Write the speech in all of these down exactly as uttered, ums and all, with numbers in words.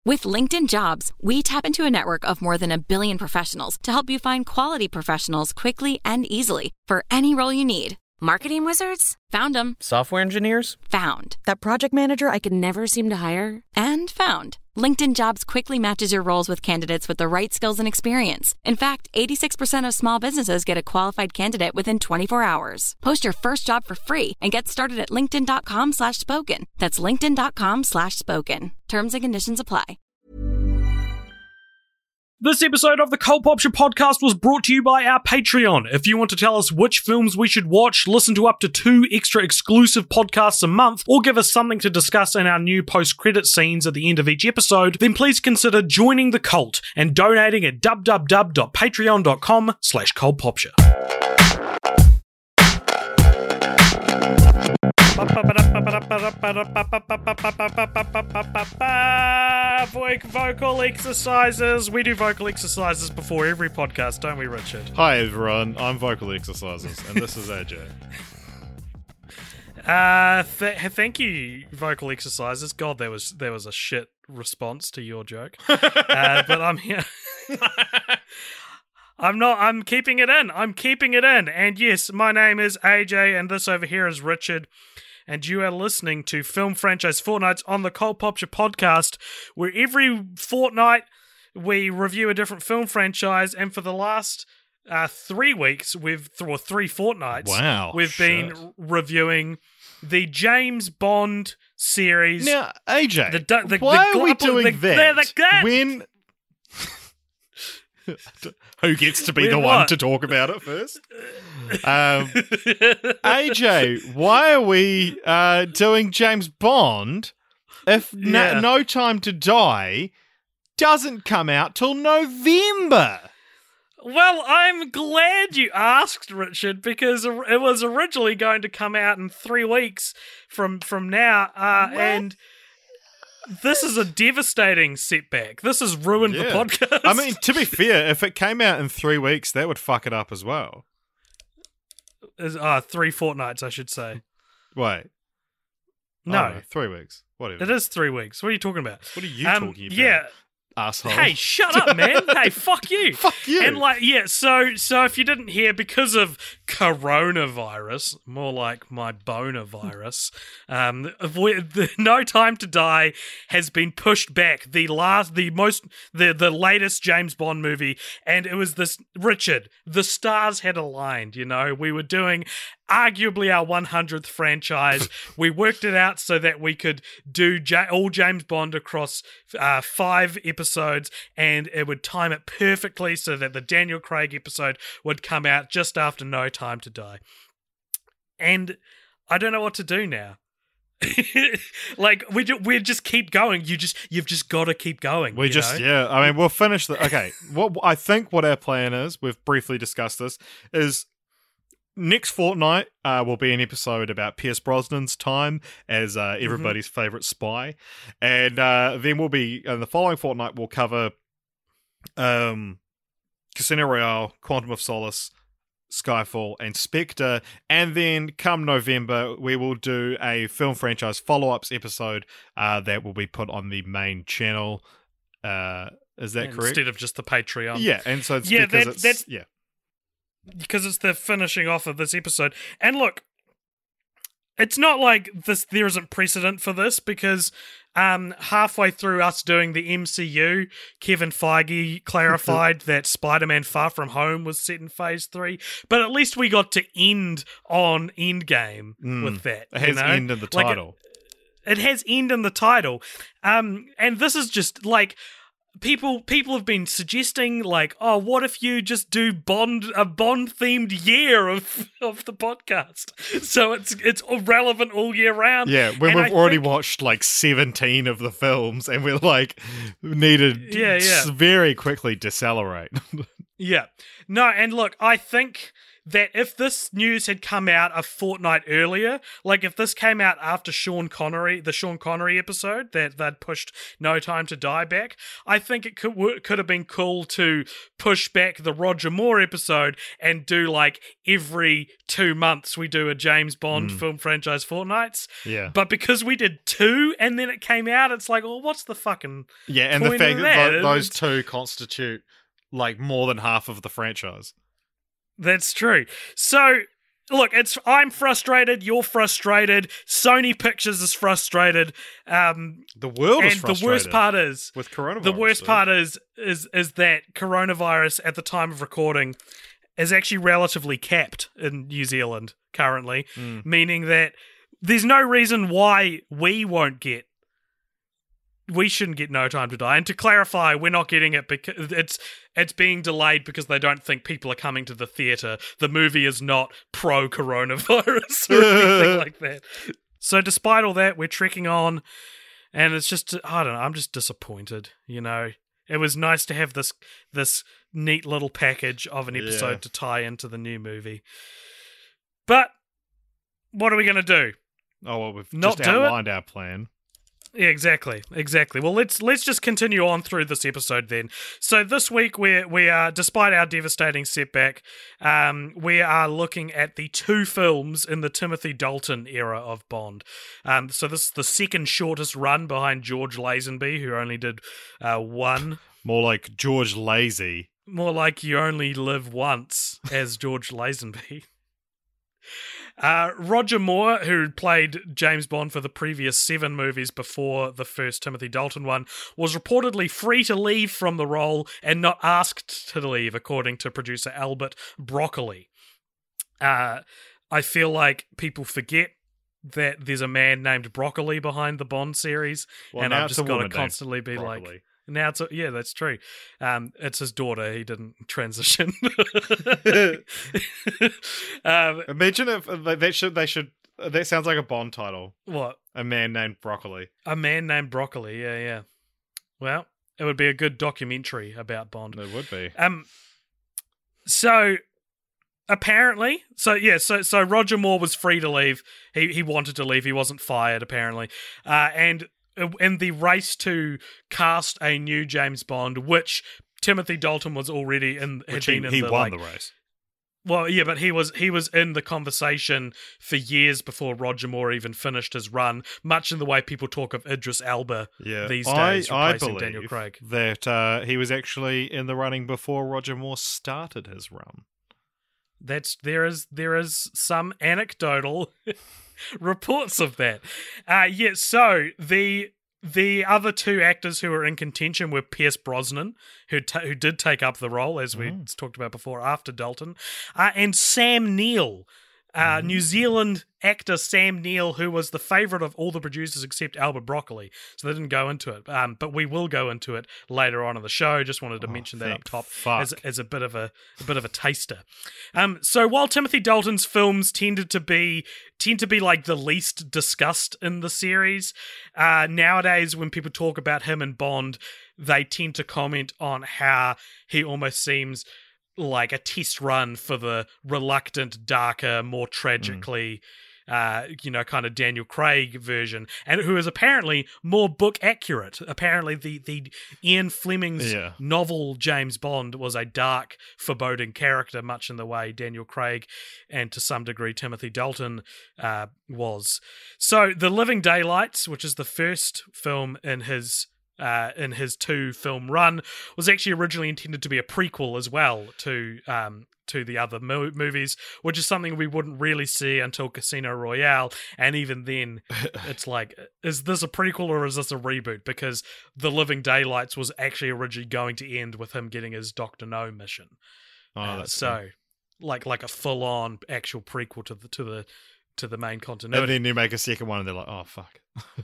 With LinkedIn Jobs, we tap into a network of more than a billion professionals to help you find quality professionals quickly and easily for any role you need. Marketing wizards? Found them. Software engineers? Found. That project manager I could never seem to hire? And found. LinkedIn Jobs quickly matches your roles with candidates with the right skills and experience. In fact, eighty-six percent of small businesses get a qualified candidate within twenty-four hours. Post your first job for free and get started at linkedin.com slash spoken. That's linkedin.com slash spoken. Terms and conditions apply. This episode of the Cult Popture podcast was brought to you by our Patreon. If you want to tell us which films we should watch, listen to up to two extra exclusive podcasts a month, or give us something to discuss in our new post-credit scenes at the end of each episode, then please consider joining the cult and donating at www.patreon.com slash cultpopture. Vocal exercises. We do vocal exercises before every podcast, don't we, Richard? Hi everyone, I'm Vocal Exercises, and this is A J. Uh, th- thank you, Vocal Exercises. God, there was there was a shit response to your joke, uh, but I'm here. I'm not. I'm keeping it in. I'm keeping it in. And yes, my name is A J, and this over here is Richard. And you are listening to Film Franchise Fortnights on the Cult Popture podcast, where every fortnight we review a different film franchise. And for the last uh, three weeks, we've or three fortnights, wow, we've shit. been reviewing the James Bond series. Now, A J, the, the, the, why the, are we the, doing the, that the, the, when? Who gets to be When the what? one to talk about it first? Um, A J, why are we uh, doing James Bond if Yeah. no, no Time to Die doesn't come out till November? Well, I'm glad you asked, Richard, because it was originally going to come out in three weeks from from now, uh, and this is a devastating setback. This has ruined the Yeah. podcast. I mean, to be fair, if it came out in three weeks, that would fuck it up as well. Is- uh, three fortnights, I should say. Wait. No, Oh, three weeks. Whatever. it is three weeks. What are you talking about? What are you Um, talking about? Yeah. Asshole. Hey, shut up, man. Hey, fuck you. Fuck you. And like, yeah, so so if you didn't hear, because of coronavirus, more like my boner virus, um, we, the No Time to Die has been pushed back. The last, the most, the the latest James Bond movie, and it was this Richard. The stars had aligned. You know, we were doing arguably our one hundredth franchise. We worked it out so that we could do J- all James Bond across uh, five episodes, and it would time it perfectly so that the Daniel Craig episode would come out just after No Time to Die. And I don't know what to do now. Like we ju- we just keep going. You just you've just got to keep going. We you just, know? yeah, I mean, we'll finish the, okay, what I think what our plan is, we've briefly discussed this, is next fortnight uh, will be an episode about Pierce Brosnan's time as uh, everybody's mm-hmm. favourite spy. And uh, then we'll be, in the following fortnight, we'll cover um, Casino Royale, Quantum of Solace, Skyfall, and Spectre. And then come November, we will do a film franchise follow-ups episode uh, that will be put on the main channel. Uh, is that Instead correct? Instead of just the Patreon. Yeah, and so it's yeah, because that, it's... that's, yeah. Because it's the finishing off of this episode. And look, it's not like this. There isn't precedent for this, because um, halfway through us doing the M C U, Kevin Feige clarified that Spider-Man Far From Home was set in Phase three. But at least we got to end on Endgame Mm. with that. It has you know? end in the Like, title. It, it has end in the title. Um, and this is just like... People people have been suggesting, like, oh, what if you just do Bond a Bond themed year of of the podcast, so it's it's relevant all year round. Yeah, when And we've I already think- watched like seventeen of the films, and we're like needed Yeah, yeah. to very quickly decelerate. Yeah, no, and look, I think that if this news had come out a fortnight earlier, like if this came out after Sean Connery, the Sean Connery episode that they'd pushed No Time to Die back, I think it could could have been cool to push back the Roger Moore episode and do like every two months we do a James Bond Mm. film franchise fortnights. Yeah. But because we did two and then it came out, it's like, well, what's the fucking Yeah, and the point fact of that that? tho- those two constitute like more than half of the franchise. That's true. So, look, it's I'm frustrated. You're frustrated. Sony Pictures is frustrated. Um, The world is and the frustrated. worst part is with coronavirus. the worst dude. part is is is that coronavirus at the time of recording is actually relatively capped in New Zealand currently, Mm. meaning that there's no reason why we won't get. We shouldn't get No Time to Die. And to clarify, we're not getting it because it's it's being delayed because they don't think people are coming to the theatre. The movie is not pro-coronavirus or anything like that. So despite all that, we're trekking on, and it's just, I don't know, I'm just disappointed, you know. It was nice to have this this neat little package of an episode Yeah. to tie into the new movie. But what are we going to do? Oh well, we've Not just do it? outlined our plan. Yeah, exactly, exactly. Well, let's let's just continue on through this episode then. So this week we we are, despite our devastating setback, um, we are looking at the two films in the Timothy Dalton era of Bond. Um, so this is the second shortest run behind George Lazenby, who only did uh, one. More like George Lazy. More like you only live once as George Lazenby. Uh, Roger Moore, who played James Bond for the previous seven movies before the first Timothy Dalton one, was reportedly free to leave from the role and not asked to leave, according to producer Albert Broccoli. Uh, I feel like people forget that there's a man named Broccoli behind the Bond series, Well, and now I've it's just a got to woman named constantly be like, Broccoli. now it's a, yeah, that's true. Um, it's his daughter. He didn't transition. um, Imagine if they they should they should that sounds like a Bond title. what? A man named Broccoli. A man named Broccoli. Yeah, yeah. Well, it would be a good documentary about Bond. It would be. Um. So apparently, so yeah, so so Roger Moore was free to leave. He he wanted to leave. He wasn't fired apparently. Uh, and in the race to cast a new James Bond, which Timothy Dalton was already in, had Which he, been in he the, won like, the race. Well, yeah, but he was he was in the conversation for years before Roger Moore even finished his run, much in the way people talk of Idris Elba Yeah, these I, days, I replacing believe Daniel Craig. that uh, he was actually in the running before Roger Moore started his run. That's there is there is some anecdotal reports of that. Uh, yeah, so the the other two actors who were in contention were Pierce Brosnan, who ta- who did take up the role, as we Mm. talked about before, after Dalton, uh, and Sam Neill, uh, Mm. New Zealand actor Sam Neill, who was the favourite of all the producers except Albert Broccoli. So they didn't go into it, um, but we will go into it later on in the show. Just wanted to Oh, mention that up thank top fuck. as as a bit of a, a bit of a taster. Um, so while Timothy Dalton's films tended to be tend to be like the least discussed in the series, uh, nowadays when people talk about him and Bond, they tend to comment on how he almost seems like a test run for the reluctant, darker, more tragically, uh, you know, kind of Daniel Craig version, and who is apparently more book accurate. Apparently, the the Ian Fleming's Yeah. novel James Bond was a dark, foreboding character, much in the way Daniel Craig and to some degree Timothy Dalton uh, was. So, The Living Daylights, which is the first film in his uh, in his two film run, was actually originally intended to be a prequel as well to um, to the other mo- movies, which is something we wouldn't really see until Casino Royale. And even then, it's like, is this a prequel or is this a reboot? Because The Living Daylights was actually originally going to end with him getting his Doctor No mission. Oh, Uh, that's so, cool. like like a full on actual prequel to the to the to the main And continuity. then you make a second one, and they're like, "Oh fuck."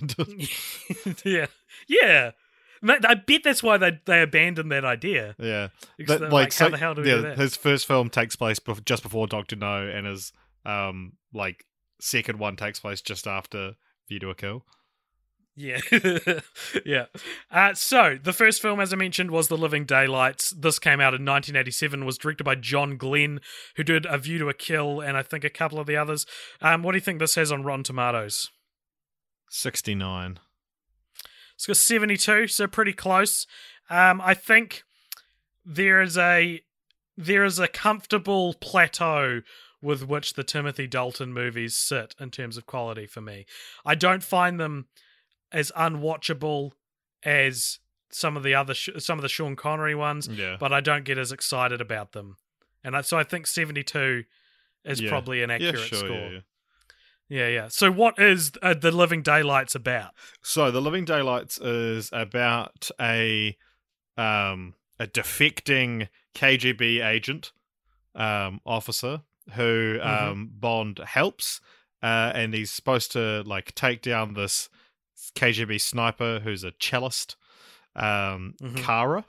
yeah, yeah. Ma- I bet that's why they they abandoned that idea. Yeah, Because That- they're like, like, so- how the hell do we yeah, do that? his first film takes place bef- just before Doctor No, and his um like second one takes place just after View to a Kill. Yeah. yeah. Uh, so, the first film, as I mentioned, was The Living Daylights. This came out in nineteen eighty-seven, was directed by John Glenn, who did A View to a Kill and I think a couple of the others. Um, what do you think this has on Rotten Tomatoes? sixty-nine. It's got seventy-two, so pretty close. Um, I think there is a there is a comfortable plateau with which the Timothy Dalton movies sit in terms of quality for me. I don't find them as unwatchable as some of the other sh- some of the Sean Connery ones, Yeah. but I don't get as excited about them. And I, so I think seventy-two is Yeah. probably an accurate yeah, sure, score. Yeah, yeah. Yeah, yeah. So what is uh, The Living Daylights about? So, The Living Daylights is about a um, a defecting K G B agent um, officer who um, Mm-hmm. Bond helps, uh, and he's supposed to like take down this K G B sniper who's a cellist, um, Mhm. Kara,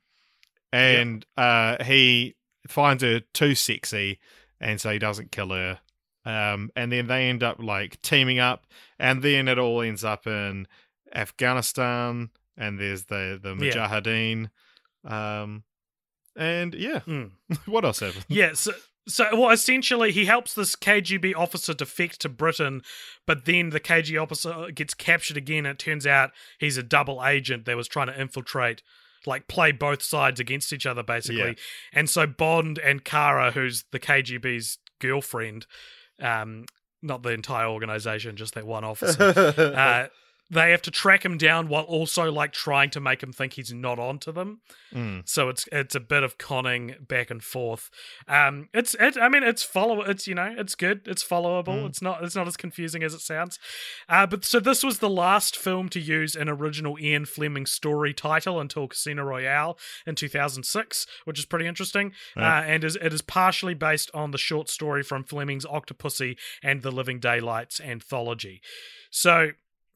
and uh, he finds her too sexy, and so he doesn't kill her. Um, and then they end up like teaming up, and then it all ends up in Afghanistan, and there's the the Yeah. Mujahideen, um, and yeah, Mm. what else happened? Yeah, so, so well, essentially, he helps this K G B officer defect to Britain, but then the K G B officer gets captured again. And it turns out he's a double agent that was trying to infiltrate, like play both sides against each other, basically. Yeah. And so Bond and Kara, who's the K G B's girlfriend, um, not the entire organization, just that one officer, uh, they have to track him down while also like trying to make him think he's not onto them. Mm. So it's it's a bit of conning back and forth. Um, it's it. I mean, it's follow. It's you know, it's good. It's followable. Mm. It's not. It's not as confusing as it sounds. Uh, but so this was the last film to use an original Ian Fleming story title until Casino Royale in two thousand six, which is pretty interesting. Yeah. Uh, and is it is partially based on the short story from Fleming's Octopussy and the Living Daylights anthology. So.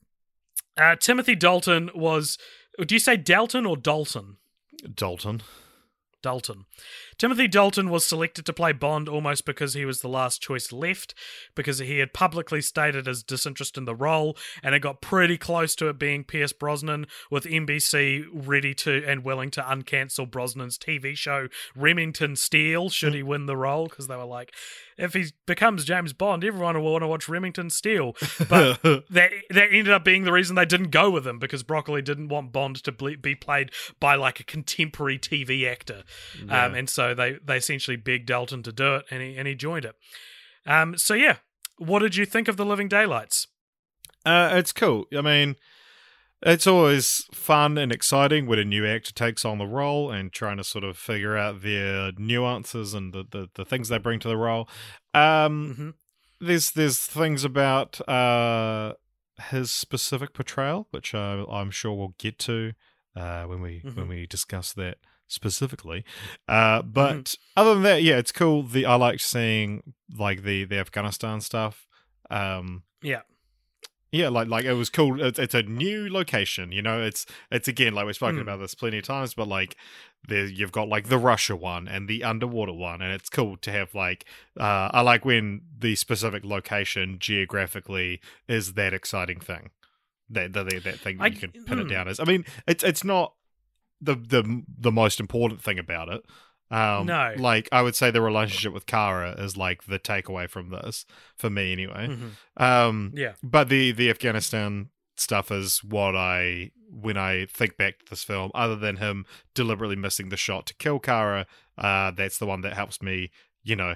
Uh, Timothy Dalton was. Do you say Dalton or Dalton? Dalton. Dalton. Timothy Dalton was selected to play Bond almost because he was the last choice left, because he had publicly stated his disinterest in the role, and it got pretty close to it being Pierce Brosnan, with N B C ready to and willing to uncancel Brosnan's T V show Remington Steele should he win the role, because they were like, if he becomes James Bond, everyone will want to watch Remington Steele. But that that ended up being the reason they didn't go with him, because Broccoli didn't want Bond to ble- be played by like a contemporary T V actor. Yeah. Um, and so they, they essentially begged Dalton to do it, and he, and he joined it. Um, so yeah, what did you think of The Living Daylights? Uh, it's cool. I mean, it's always fun and exciting when a new actor takes on the role and trying to sort of figure out their nuances and the, the, the things they bring to the role. Um, Mm-hmm. there's there's things about uh, his specific portrayal, which uh, I'm sure we'll get to uh, when we Mhm. when we discuss that specifically. Uh, but other than that, yeah, it's cool. The I like seeing like the the Afghanistan stuff. Um, Yeah. Yeah, like like it was cool. It's, it's a new location, you know. It's it's again like we've spoken Mm. about this plenty of times, but like there you've got like the Russia one and the underwater one, and it's cool to have like uh, I like when the specific location geographically is that exciting thing, that that that thing that I- you can pin it mm. down as. I mean, it's it's not the the the most important thing about it. Um, No. like I would say the relationship with Kara is like the takeaway from this for me anyway. Mhm. Um, Yeah. but the the Afghanistan stuff is what I when I think back to this film, other than him deliberately missing the shot to kill Kara, uh, that's the one that helps me, you know,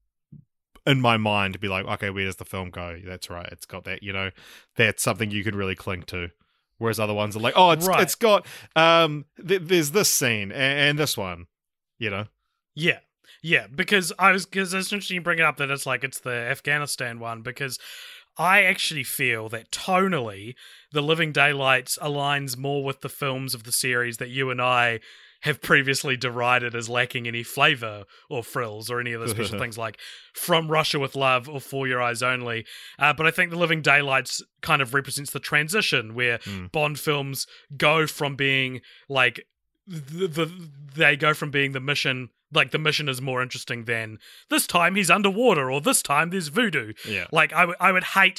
in my mind to be like, okay, where does the film go? That's right, it's got that, you know, that's something you can really cling to. Whereas other ones are like, oh, it's Right. it's got um, th- there's this scene and, and this one, you know. Yeah, yeah, because I was because it's interesting you bring it up that it's like it's the Afghanistan one, because I actually feel that tonally, The Living Daylights aligns more with the films of the series that you and I have previously derided as lacking any flavor or frills or any of the special things like From Russia with Love or For Your Eyes Only. Uh, but I think The Living Daylights kind of represents the transition where Mm. Bond films go from being like the, the they go from being the mission, like the mission is more interesting than this time he's underwater or this time there's voodoo. Yeah. Like I would I would hate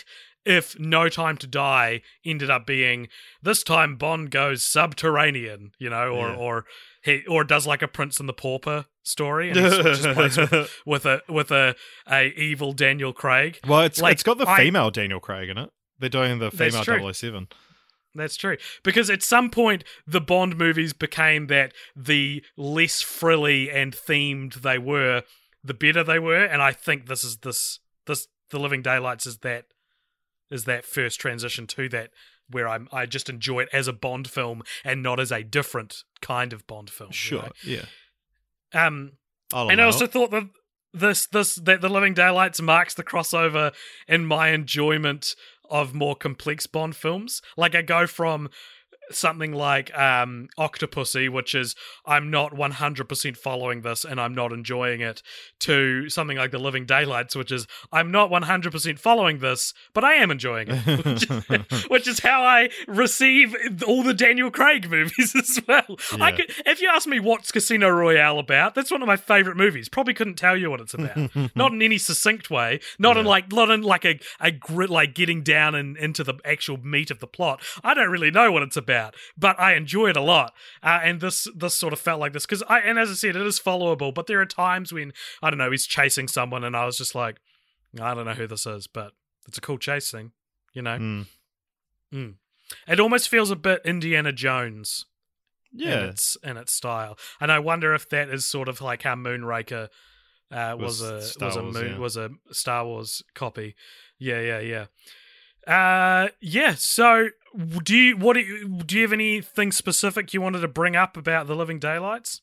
if No Time to Die ended up being, this time Bond goes subterranean, you know, or Yeah. or he or does like a Prince and the Pauper story, and he switches place with, with a with a, a evil Daniel Craig. Well, it's Like, it's got the I- female Daniel Craig in it. They're doing the That's female true. double oh seven. That's true. Because at some point, the Bond movies became that the less frilly and themed they were, the better they were. And I think this is this this The Living Daylights is that is that first transition to that, where I'm I just enjoy it as a Bond film and not as a different kind of Bond film. you Sure, know? yeah. Um, I'll and I allow also it. thought that this this that The Living Daylights marks the crossover in my enjoyment of more complex Bond films. Like, I go from something like um, Octopussy, which is I'm not one hundred percent following this and I'm not enjoying it, to something like The Living Daylights, which is I'm not one hundred percent following this, but I am enjoying it, which is, which is how I receive all the Daniel Craig movies as well. I Yeah. could, if you ask me what's Casino Royale about, that's one of my favorite movies. Probably couldn't tell you what it's about. Not in any succinct way. Not in Yeah. like not in like a a grit, like getting down and into the actual meat of the plot. I don't really know what it's about, but I enjoy it a lot. Uh, and this this sort of felt like this because I and as I said, it is followable. But there are times when I don't know, he's chasing someone, and I was just like, I don't know who this is, but it's a cool chase thing, you know. Mm. Mm. It almost feels a bit Indiana Jones in Yeah. its in its style, and I wonder if that is sort of like how Moonraker uh, was, Was a Star was a Wars, moon, yeah. was a Star Wars copy. Yeah, yeah, yeah. Uh, yeah. So, do you what do you, do you have anything specific you wanted to bring up about The Living Daylights?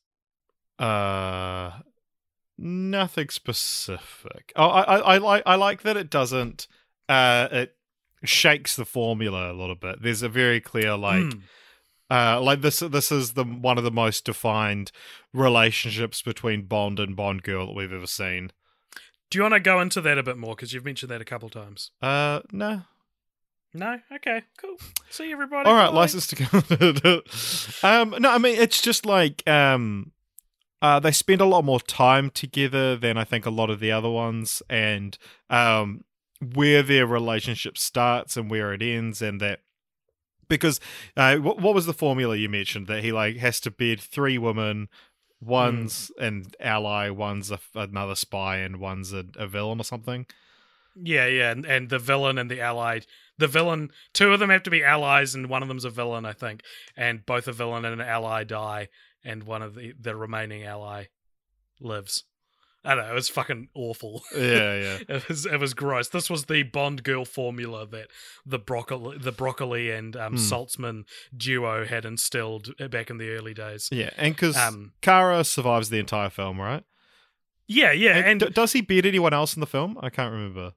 Uh, nothing specific. Oh, I, I, I like, I like that it doesn't. Uh, it shakes the formula a little bit. There's a very clear like. Mm. Uh, like this, this is the one of the most defined relationships between Bond and Bond girl that we've ever seen. Do you want to go into that a bit more because you've mentioned that a couple times? Uh, no. No. Okay. Cool. See you, everybody. All right, Bye. license to go. um, no, I mean it's just like um, uh, they spend a lot more time together than I think a lot of the other ones, and um, where their relationship starts and where it ends, and that because uh, what, what was the formula you mentioned that he like has to bed three women, one's an ally, one's a, another spy, and one's a, a villain or something. Yeah, yeah, and, and the villain and the allied. The villain, two of them have to be allies, and one of them's a villain, I think. And both a villain and an ally die, and one of the, the remaining ally lives. I don't know, it was fucking awful. Yeah, yeah. It was it was gross. This was the Bond girl formula that the broccoli, the broccoli and um, Hmm. Saltzman duo had instilled back in the early days. Yeah, and because Um, Kara survives the entire film, right? Yeah, yeah, And and d- does he beat anyone else in the film? I can't remember.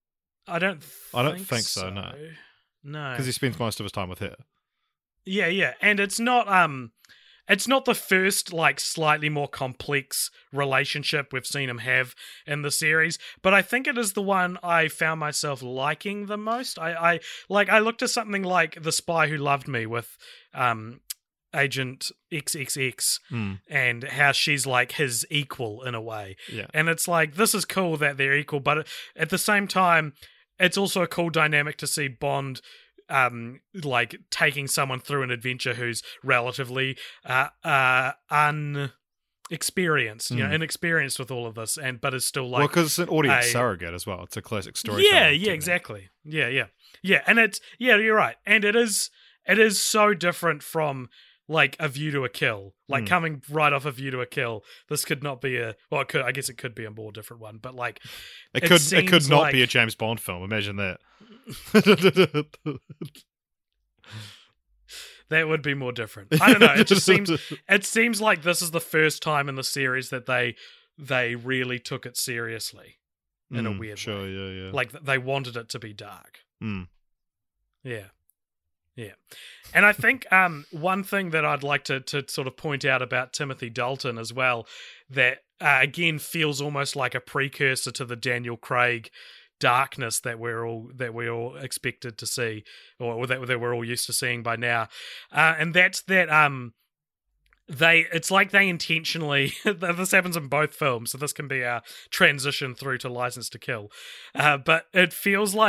I don't. I don't think, think so, no. No, Because he spends most of his time with her. Yeah, yeah, and it's not um, it's not the first like slightly more complex relationship we've seen him have in the series, but I think it is the one I found myself liking the most. I, I like I looked at something like The Spy Who Loved Me with um, Agent X X X, Hmm. and how she's like his equal in a way. Yeah. And it's like, this is cool that they're equal, but at the same time, it's also a cool dynamic to see Bond um like taking someone through an adventure who's relatively uh uh unexperienced, you know, Mm. inexperienced with all of this, and but is still well, like because it's an audience a- surrogate as well. It's a classic story. yeah, yeah, exactly. Yeah, yeah. Yeah, and it's yeah, you're right. And it is it is so different from like A View to a Kill. Like Mm. coming right off A View to a Kill, this could not be a well, it could I guess it could be a more different one, but like It it could it could seems not like- be a James Bond film. Imagine that. that would be more different. I don't know. It just seems it seems like this is the first time in the series that they they really took it seriously in a Mm, weird sure, way. yeah, yeah. Like they wanted it to be dark. Mm. Yeah. Yeah. And I think um, one thing that I'd like to, to sort of point out about Timothy Dalton as well, that uh, again feels almost like a precursor to the Daniel Craig darkness that we're all that we're all expected to see, or that, that we're all used to seeing by now. Uh, and that's that um they it's like they intentionally this happens in both films, so this can be our transition through to License to Kill. Uh, but it feels like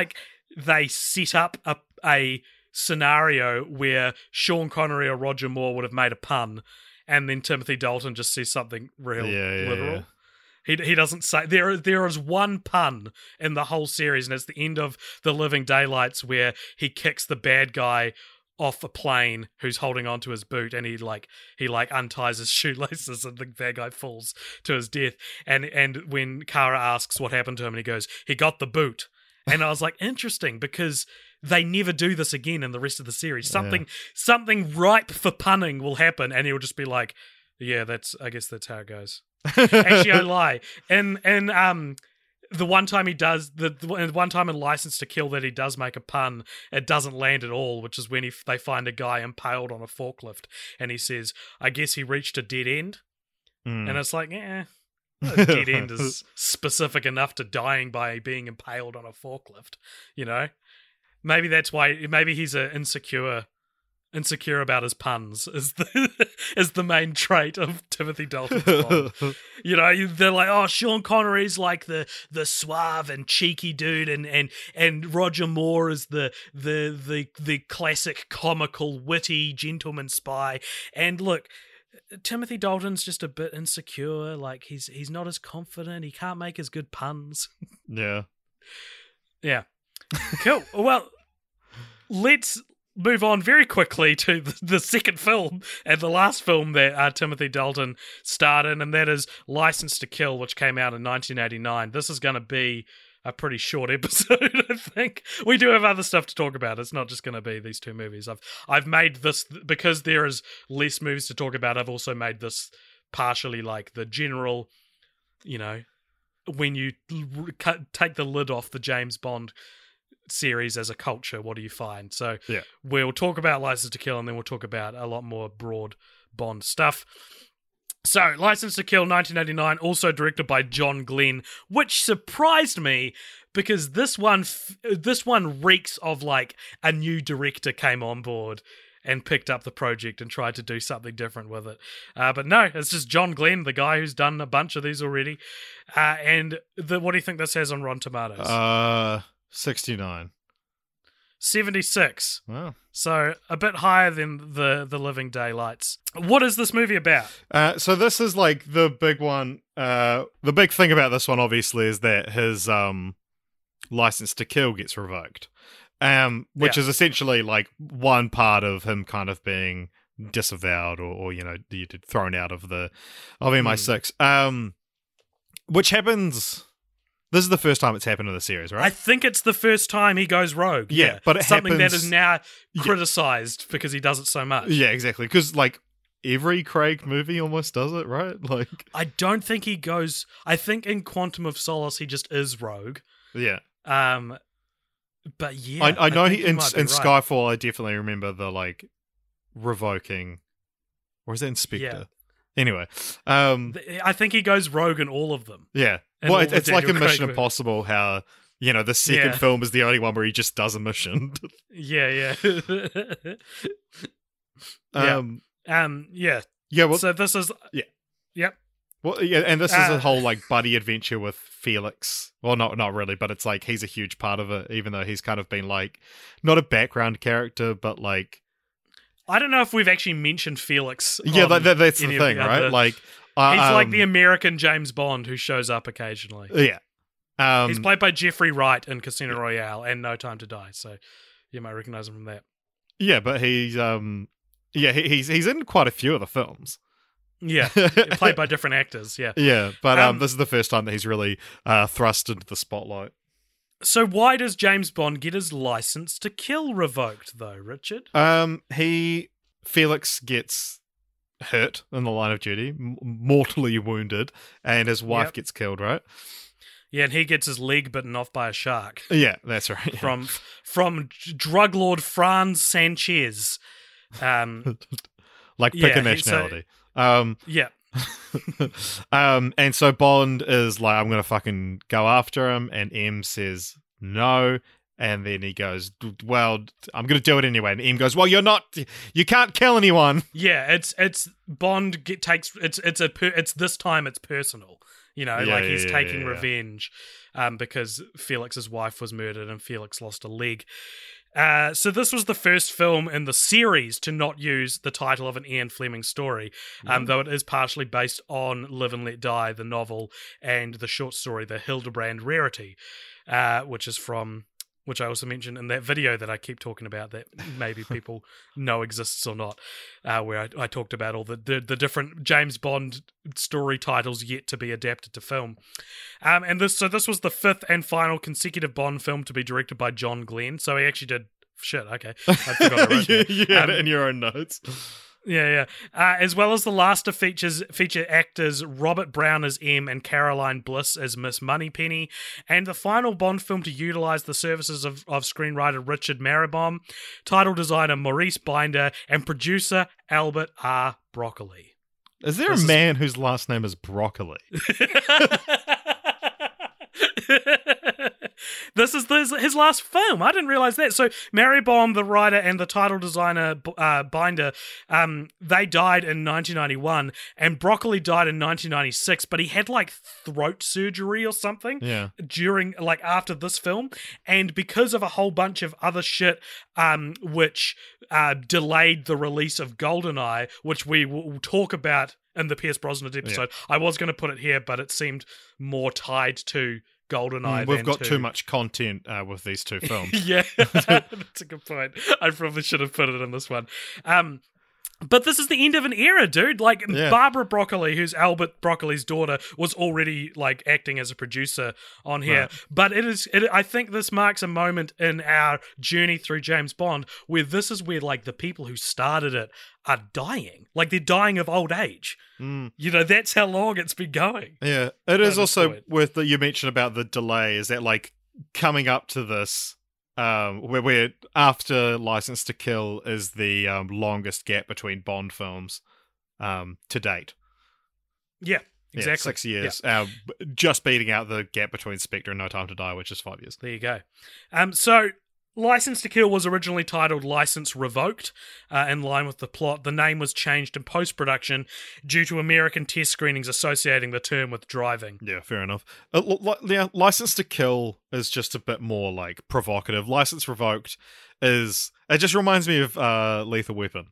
they set up a, a scenario where Sean Connery or Roger Moore would have made a pun, and then Timothy Dalton just says something real Yeah, yeah, literal. yeah. He he doesn't say there. There is one pun in the whole series, and it's the end of The Living Daylights where he kicks the bad guy off a plane who's holding onto his boot, and he like he like unties his shoelaces, and the bad guy falls to his death. And and when Kara asks what happened to him, and he goes, "He got the boot." And I was like, interesting, because they never do this again in the rest of the series. Something Yeah. something ripe for punning will happen, and he'll just be like, "Yeah, that's I guess that's how it goes." Actually, I lie. And and um, the one time he does the, the one time in License to Kill that he does make a pun, it doesn't land at all. Which is when he, they find a guy impaled on a forklift, and he says, "I guess he reached a dead end." Mm. And it's like, yeah, a dead end is specific enough to dying by being impaled on a forklift. You know, maybe that's why. Maybe he's a insecure. Insecure about his puns is the is the main trait of Timothy Dalton's Bond. You know, they're like, oh, Sean Connery's like the the suave and cheeky dude, and and and Roger Moore is the the the the classic comical, witty gentleman spy. And look, Timothy Dalton's just a bit insecure. Like he's he's not as confident. He can't make as good puns. Yeah. Yeah. Cool. Well, let's move on very quickly to the, the second film and the last film that uh, Timothy Dalton starred in, and that is License to Kill, which came out in nineteen eighty-nine. This is going to be a pretty short episode, I think. We do have other stuff to talk about. It's not just going to be these two movies. I've I've made this, because there is less movies to talk about, I've also made this partially like the general, you know, when you r- cut, take the lid off the James Bond series as a culture, what do you find? So Yeah. we'll talk about License to Kill, and then we'll talk about a lot more broad Bond stuff. So, License to Kill, nineteen eighty-nine, also directed by John Glenn, which surprised me because this one, f- this one reeks of like a new director came on board and picked up the project and tried to do something different with it. Uh, but no, it's just John Glenn, the guy who's done a bunch of these already. Uh, and the, what do you think this has on Rotten Tomatoes? Uh, sixty-nine. seventy-six. Wow. So a bit higher than the, the Living Daylights. What is this movie about? Uh, so this is like the big one. Uh, the big thing about this one, obviously, is that his um license to kill gets revoked. Um, which Yeah. is essentially like one part of him kind of being disavowed, or, or you know, thrown out of the of M I six. Um, which happens. This is the first time it's happened in the series, right? I think it's the first time he goes rogue. Yeah, Yeah, but it something that happens- is now Yeah. criticized because he does it so much. Yeah, exactly. Because like every Craig movie almost does it, right? Like, I don't think he goes. I think in Quantum of Solace he just is rogue. yeah. Um, but yeah, I, I know think he in, might be in right. Skyfall. I definitely remember the like revoking, or is that Inspector? Yeah. Anyway, um, Th- I think he goes rogue in all of them. yeah. And Well, all it, the it's like in Daniel Mission Craig movies. Impossible, how you know the second Yeah. film is the only one where he just does a mission. Yeah, yeah, Yeah. um, um, yeah. yeah. Well, so this is yeah. Yep. well, yeah, and this is Uh, a whole like buddy adventure with Felix. Well, not not really, but it's like he's a huge part of it, even though he's kind of been like not a background character, but like I don't know if we've actually mentioned Felix. yeah, on that, that, that's the any of thing, right? other- Like uh, he's like um, the American James Bond who shows up occasionally. yeah. Um, He's played by Jeffrey Wright in Casino Royale and No Time to Die, so you might recognize him from that. Yeah, but he's um, yeah, he, he's he's in quite a few of the films. Yeah, played by different actors. Yeah. Yeah, but um, Um, this is the first time that he's really uh thrust into the spotlight. So why does James Bond get his license to kill revoked, though, Richard? Um, he Felix gets hurt in the line of duty, m- mortally wounded, and his wife Yep. gets killed. Right? Yeah, and he gets his leg bitten off by a shark Yeah, that's right. yeah. from from drug lord Franz Sanchez. Um, like pick yeah, a he- so- nationality. um, yeah, um, and so Bond is like, I'm gonna fucking go after him, and M says no. And then he goes, well, I'm going to do it anyway. And M goes, well, you're not, you can't kill anyone. yeah. It's it's Bond get, takes it's it's a per, it's this time it's personal. You know, Yeah, like yeah, he's yeah, taking yeah, yeah. revenge um, because Felix's wife was murdered and Felix lost a leg. Uh, so this was the first film in the series to not use the title of an Ian Fleming story, um, though it is partially based on Live and Let Die, the novel, and the short story, The Hildebrand Rarity, uh, which is from... which I also mentioned in that video that I keep talking about that maybe people know exists or not, uh, where I, I talked about all the, the, the different James Bond story titles yet to be adapted to film. Um, and this so this was the fifth and final consecutive Bond film to be directed by John Glenn. So he actually did... Shit, okay. I forgot I wrote you, that. you had Um, it in your own notes. Yeah, yeah. Uh, as well as the last of features feature actors Robert Brown as M and Caroline Bliss as Miss Moneypenny, and the final Bond film to utilise the services of, of screenwriter Richard Marabom, title designer Maurice Binder, and producer Albert R. Broccoli. Is there This a is- man whose last name is Broccoli? This is this, his last film. I didn't realize that. So Marybom, the writer and the title designer uh, Binder, um, they died in nineteen ninety-one, and Broccoli died in nineteen ninety-six. But he had like throat surgery or something Yeah. during, like, after this film, and because of a whole bunch of other shit, um, which uh, delayed the release of GoldenEye, which we will talk about in the Pierce Brosnan episode. I was going to put it here, but it seemed more tied to GoldenEye. Mm, we've than got to... too much content uh, with these two films. Yeah, that's a good point. I probably should have put it in this one. Um, but this is the end of an era, dude. Like, Yeah. Barbara Broccoli, who's Albert Broccoli's daughter, was already, like, acting as a producer on here. Right. But it is, it, I think this marks a moment in our journey through James Bond where this is where, like, the people who started it are dying. Like, they're dying of old age. Mm. You know, that's how long it's been going. Yeah, it is this also point. with the, you mentioned about the delay. Is that like coming up to this, um, where we're after License to Kill is the um, longest gap between Bond films, um, to date. Yeah, Yeah, exactly. six years. Uh, b- just beating out the gap between Spectre and No Time to Die, which is five years. There you go. Um, so, License to Kill was originally titled License Revoked. Uh, in line with the plot, the name was changed in post-production due to American test screenings associating the term with driving. Yeah, fair enough. Uh, li- li- yeah, License to Kill is just a bit more like provocative. License Revoked is it just reminds me of uh, Lethal Weapon.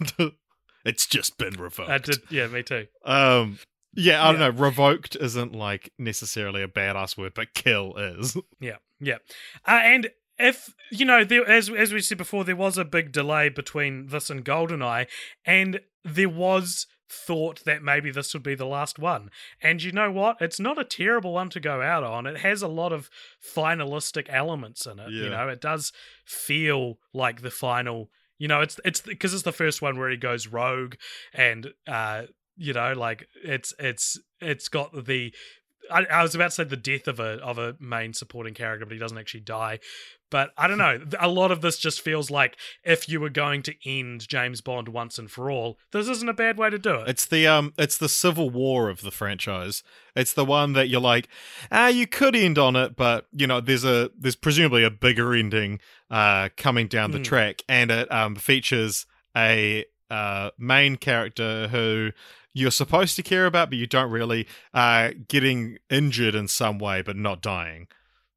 It's just been revoked. I did, yeah, me too. Um, yeah, I don't Yeah. know. Revoked isn't like necessarily a badass word, but kill is. Yeah, yeah. Uh, and if, you know, there, as as we said before, there was a big delay between this and GoldenEye, and there was thought that maybe this would be the last one. And you know what? It's not a terrible one to go out on. It has a lot of finalistic elements in it. You Yeah. know, it does feel like the final, you know, it's it's because it's the first one where he goes rogue, and uh, you know, like it's it's it's got the I, I was about to say the death of a of a main supporting character, but he doesn't actually die. But I don't know. A lot of this just feels like if you were going to end James Bond once and for all, this isn't a bad way to do it. It's the um, it's the Civil War of the franchise. It's the one that you're like, ah, you could end on it, but you know, there's a there's presumably a bigger ending uh coming down the Mm. track, and it um features a uh main character who you're supposed to care about, but you don't really, uh getting injured in some way, but not dying.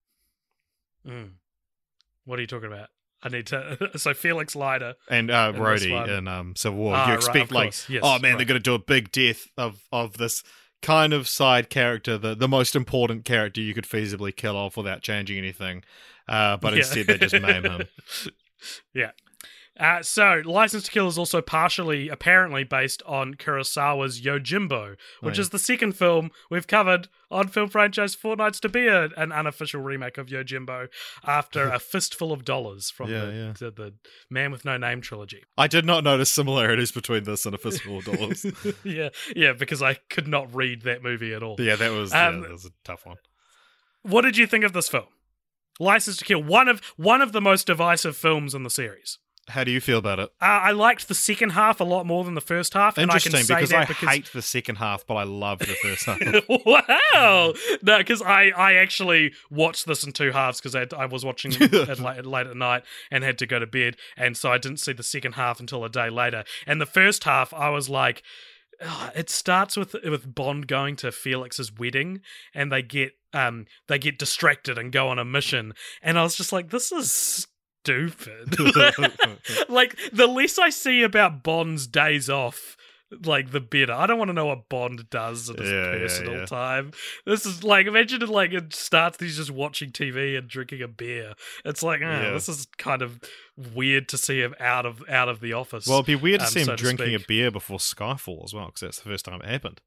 Mm. What are you talking about? I need to. So Felix Leiter. And uh, In this Rhodey one. in um, Civil War. Ah, you right, expect of like, course. Yes, oh man, right. they're going to do a big death of of this kind of side character, the the most important character you could feasibly kill off without changing anything. Uh, but Yeah. instead, they just maim him. Yeah. Uh, so, License to Kill is also partially, apparently, based on Kurosawa's Yojimbo, which Oh, yeah. is the second film we've covered on Film Franchise Fortnights to be a, an unofficial remake of Yojimbo after A Fistful of Dollars from Yeah, the, yeah. the, the Man with No Name trilogy. I did not notice similarities between this and A Fistful of Dollars. yeah, yeah, because I could not read that movie at all. yeah, that was Um, yeah, that was a tough one. What did you think of this film? License to Kill, one of one of the most divisive films in the series. How do you feel about it? Uh, I liked the second half a lot more than the first half, and I can Interesting, say because that I because hate the second half, but I love the first half. wow! No, because I, I actually watched this in two halves because I, I was watching it late, late at night and had to go to bed, and so I didn't see the second half until a day later. And the first half, I was like, uh, it starts with with Bond going to Felix's wedding, and they get um they get distracted and go on a mission, and I was just like, this is stupid. Like, the less I see about Bond's days off, like, the better. I don't want to know what Bond does in his Yeah, yeah, personal yeah. time. This is like, imagine it like it starts, he's just watching T V and drinking a beer. It's like, oh, Yeah. this is kind of weird to see him out of out of the office. Well, it'd be weird to um, see him so to drinking a speak. beer before Skyfall as well, because that's the first time it happened.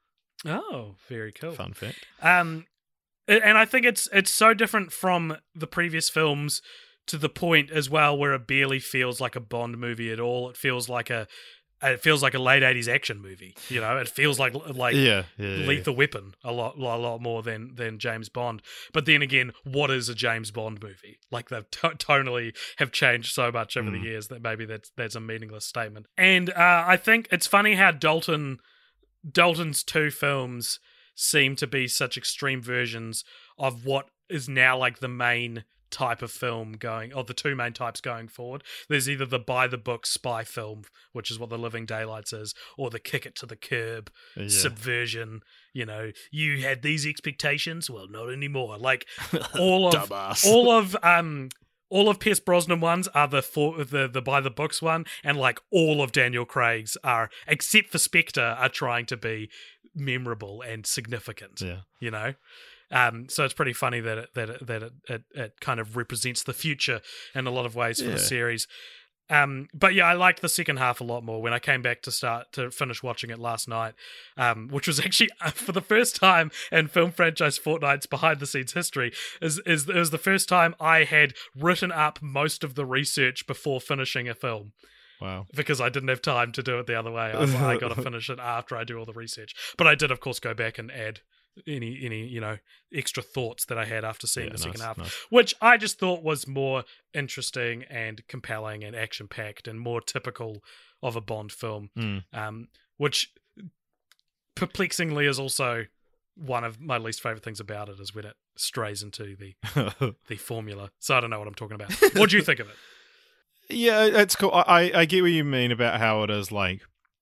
Oh, very cool. Fun fact. Um, and I think it's it's so different from the previous films to the point as well where it barely feels like a Bond movie at all. It feels like a it feels like a late eighties action movie. You know, it feels like like Yeah, yeah, yeah. Lethal Weapon a lot, a lot more than than James Bond. But then again, what is a James Bond movie? Like, they've to- tonally have changed so much over Mm. the years that maybe that's that's a meaningless statement. And uh, I think it's funny how Dalton Dalton's two films seem to be such extreme versions of what is now like the main type of film going, or the two main types going forward. There's either the by the book spy film, which is what The Living Daylights is, or the kick it to the curb Yeah. subversion. You know, you had these expectations, well, not anymore. Like, all of Dumbass. all of um all of Pierce Brosnan ones are the for, the the by the books one, and like all of Daniel Craig's are, except for Spectre, are trying to be memorable and significant. Yeah. You know. Um, so it's pretty funny that it, that it, that it, it, it kind of represents the future in a lot of ways for Yeah. the series. Um, but yeah, I liked the second half a lot more when I came back to start to finish watching it last night, um, which was actually uh, for the first time in Film Franchise Fortnight's behind the scenes history. Is is it was the first time I had written up most of the research before finishing a film. Wow. Because I didn't have time to do it the other way. I, I got to finish it after I do all the research. But I did, of course, go back and add any any you know extra thoughts that I had after seeing Yeah, the second nice, half, nice. which I just thought was more interesting and compelling and action packed and more typical of a Bond film. Mm. Um, which perplexingly is also one of my least favorite things about it, is when it strays into the the formula. So I don't know what I'm talking about. What do you think of it? Yeah, it's cool. I, I get what you mean about how it is like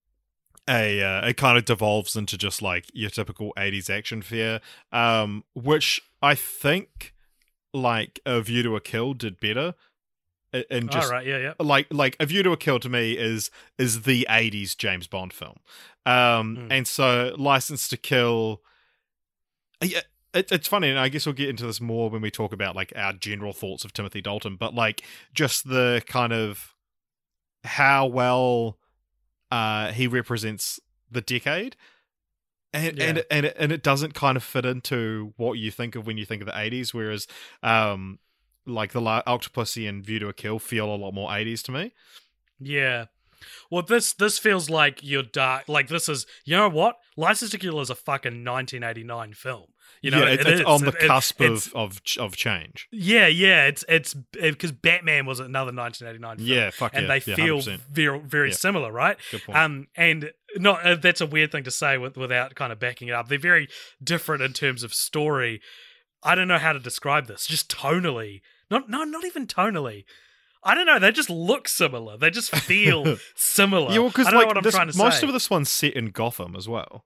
a uh, it kind of devolves into just like your typical eighties action fare, um, which I think like A View to a Kill did better. A- And just All right, yeah, yeah. like like A View to a Kill to me is is the eighties James Bond film, um, Mm. and so License to Kill. Yeah, it, it's funny, and I guess we'll get into this more when we talk about like our general thoughts of Timothy Dalton, but like just the kind of how well uh, he represents the decade, and Yeah. and and it, and it doesn't kind of fit into what you think of when you think of the eighties, whereas um, like the La- Octopussy and View to a Kill feel a lot more eighties to me. Yeah. Well, this this feels like your dark. Like, this is, you know what? License to Kill is a fucking nineteen eighty-nine film. You know, yeah, it, it, it it's is. on the It- it- cusp it's- of, of of change. Yeah, yeah. It's it's because Batman was another nineteen eighty-nine film. Yeah, fuck and yeah, they yeah, feel one hundred percent. very very Yeah. similar, right? Good point. Um, and not uh, that's a weird thing to say with, without kind of backing it up. They're very different in terms of story. I don't know how to describe this. Just tonally, not no, not even tonally. I don't know. They just look similar. They just feel similar. Yeah, well, I because don't know like what I'm this, trying to most say. of this one's set in Gotham as well.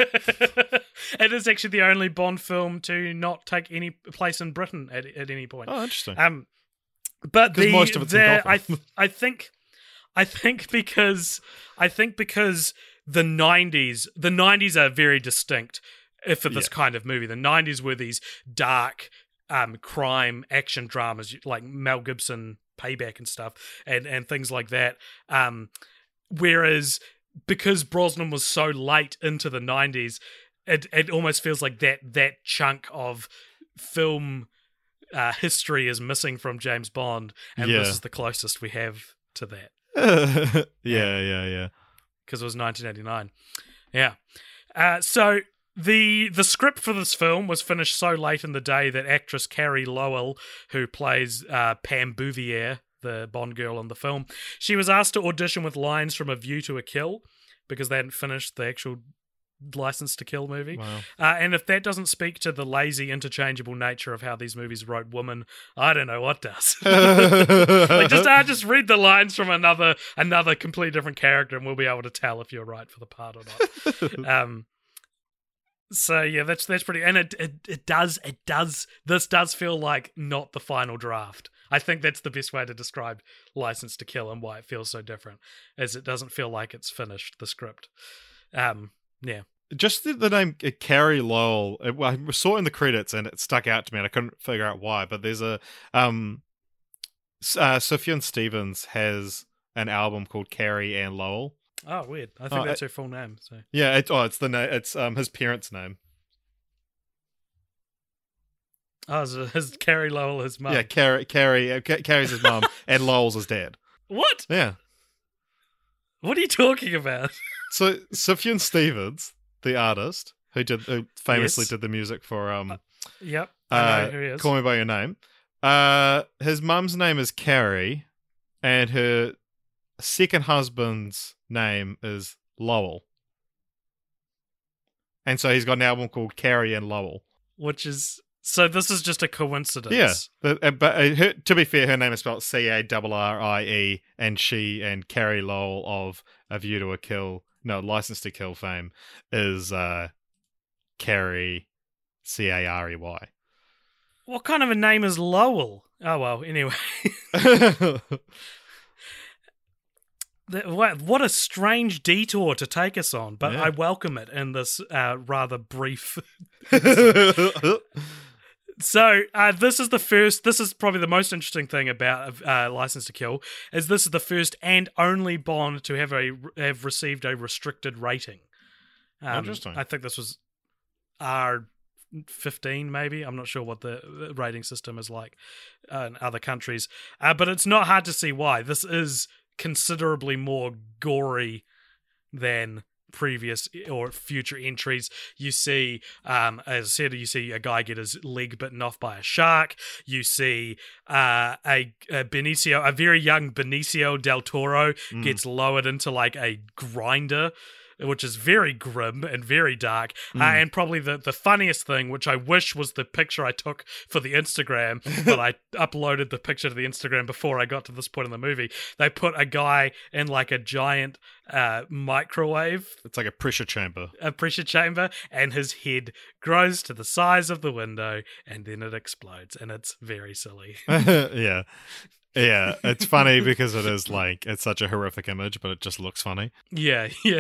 It is actually the only Bond film to not take any place in Britain at at any point. Oh, interesting. Um, but 'Cause the, most of it's in the- Gotham. I th- I think I think because I think because the nineties the nineties are very distinct for this Yeah. kind of movie. The nineties were these dark um crime action dramas like Mel Gibson Payback and stuff and and things like that. Um, whereas because Brosnan was so late into the nineties, it it almost feels like that that chunk of film uh, history is missing from James Bond, and Yeah. this is the closest we have to that yeah, yeah, yeah. because it was nineteen eighty-nine. Yeah. Uh, so the the script for this film was finished so late in the day that actress Carrie Lowell, who plays uh, Pam Bouvier, the Bond girl in the film, she was asked to audition with lines from A View to a Kill because they hadn't finished the actual License to Kill movie. Wow. Uh, and if that doesn't speak to the lazy, interchangeable nature of how these movies wrote women, I don't know what does. Like just, uh, just read the lines from another another completely different character, and we'll be able to tell if you're right for the part or not. um, so yeah, that's that's pretty. And it, it it does it does this does feel like not the final draft. I think that's the best way to describe License to Kill and why it feels so different, is it doesn't feel like it's finished, the script. Um, yeah. Just the, the name uh, Carrie Lowell, it, well, I saw it in the credits and it stuck out to me and I couldn't figure out why, but there's a... um, uh, Sufjan Stevens has an album called Carrie Ann Lowell. Oh, weird. I think oh, that's it, her full name. So Yeah, it, oh, it's the na- it's um his parents' name. Oh, is, is Carrie Lowell his mum? Yeah, Carrie, Carrie, uh, Carrie's his mum and Lowell's his dad. What? Yeah. What are you talking about? So Sufjan Stevens, the artist who did who famously Yes. did the music for um Uh, Yep. I know uh, who he is. Call Me by Your Name. Uh, his mum's name is Carrie, and her second husband's name is Lowell. And so he's got an album called Carrie and Lowell. Which is... So this is just a coincidence. Yeah, but, uh, but uh, her, to be fair, her name is spelled C A R R I E, and she and Carrie Lowell of A View to a Kill, no, License to Kill fame, is uh, Carrie, C A R E Y. What kind of a name is Lowell? Oh, well, anyway. That- What what a strange detour to take us on, but Yeah. I welcome it in this uh, rather brief... So uh, this is the first. This is probably the most interesting thing about uh, License to Kill, is this is the first and only Bond to have a have received a restricted rating. Um, Interesting. I think this was R fifteen, maybe. I'm not sure what the rating system is like uh, in other countries, uh, but it's not hard to see why. This is considerably more gory than previous or future entries. You see, um, as I said, you see a guy get his leg bitten off by a shark. You see uh, a, a Benicio, a very young Benicio del Toro Mm. gets lowered into like a grinder, which is very grim and very dark. Uh, and probably the, the funniest thing, which I wish was the picture I took for the Instagram, but I uploaded the picture to the Instagram before I got to this point in the movie. They put a guy in like a giant uh, microwave, It's like a pressure chamber. a pressure chamber, and his head grows to the size of the window, and then it explodes, and it's very silly. yeah. Yeah, it's funny because it is like, it's such a horrific image, but it just looks funny. Yeah, yeah.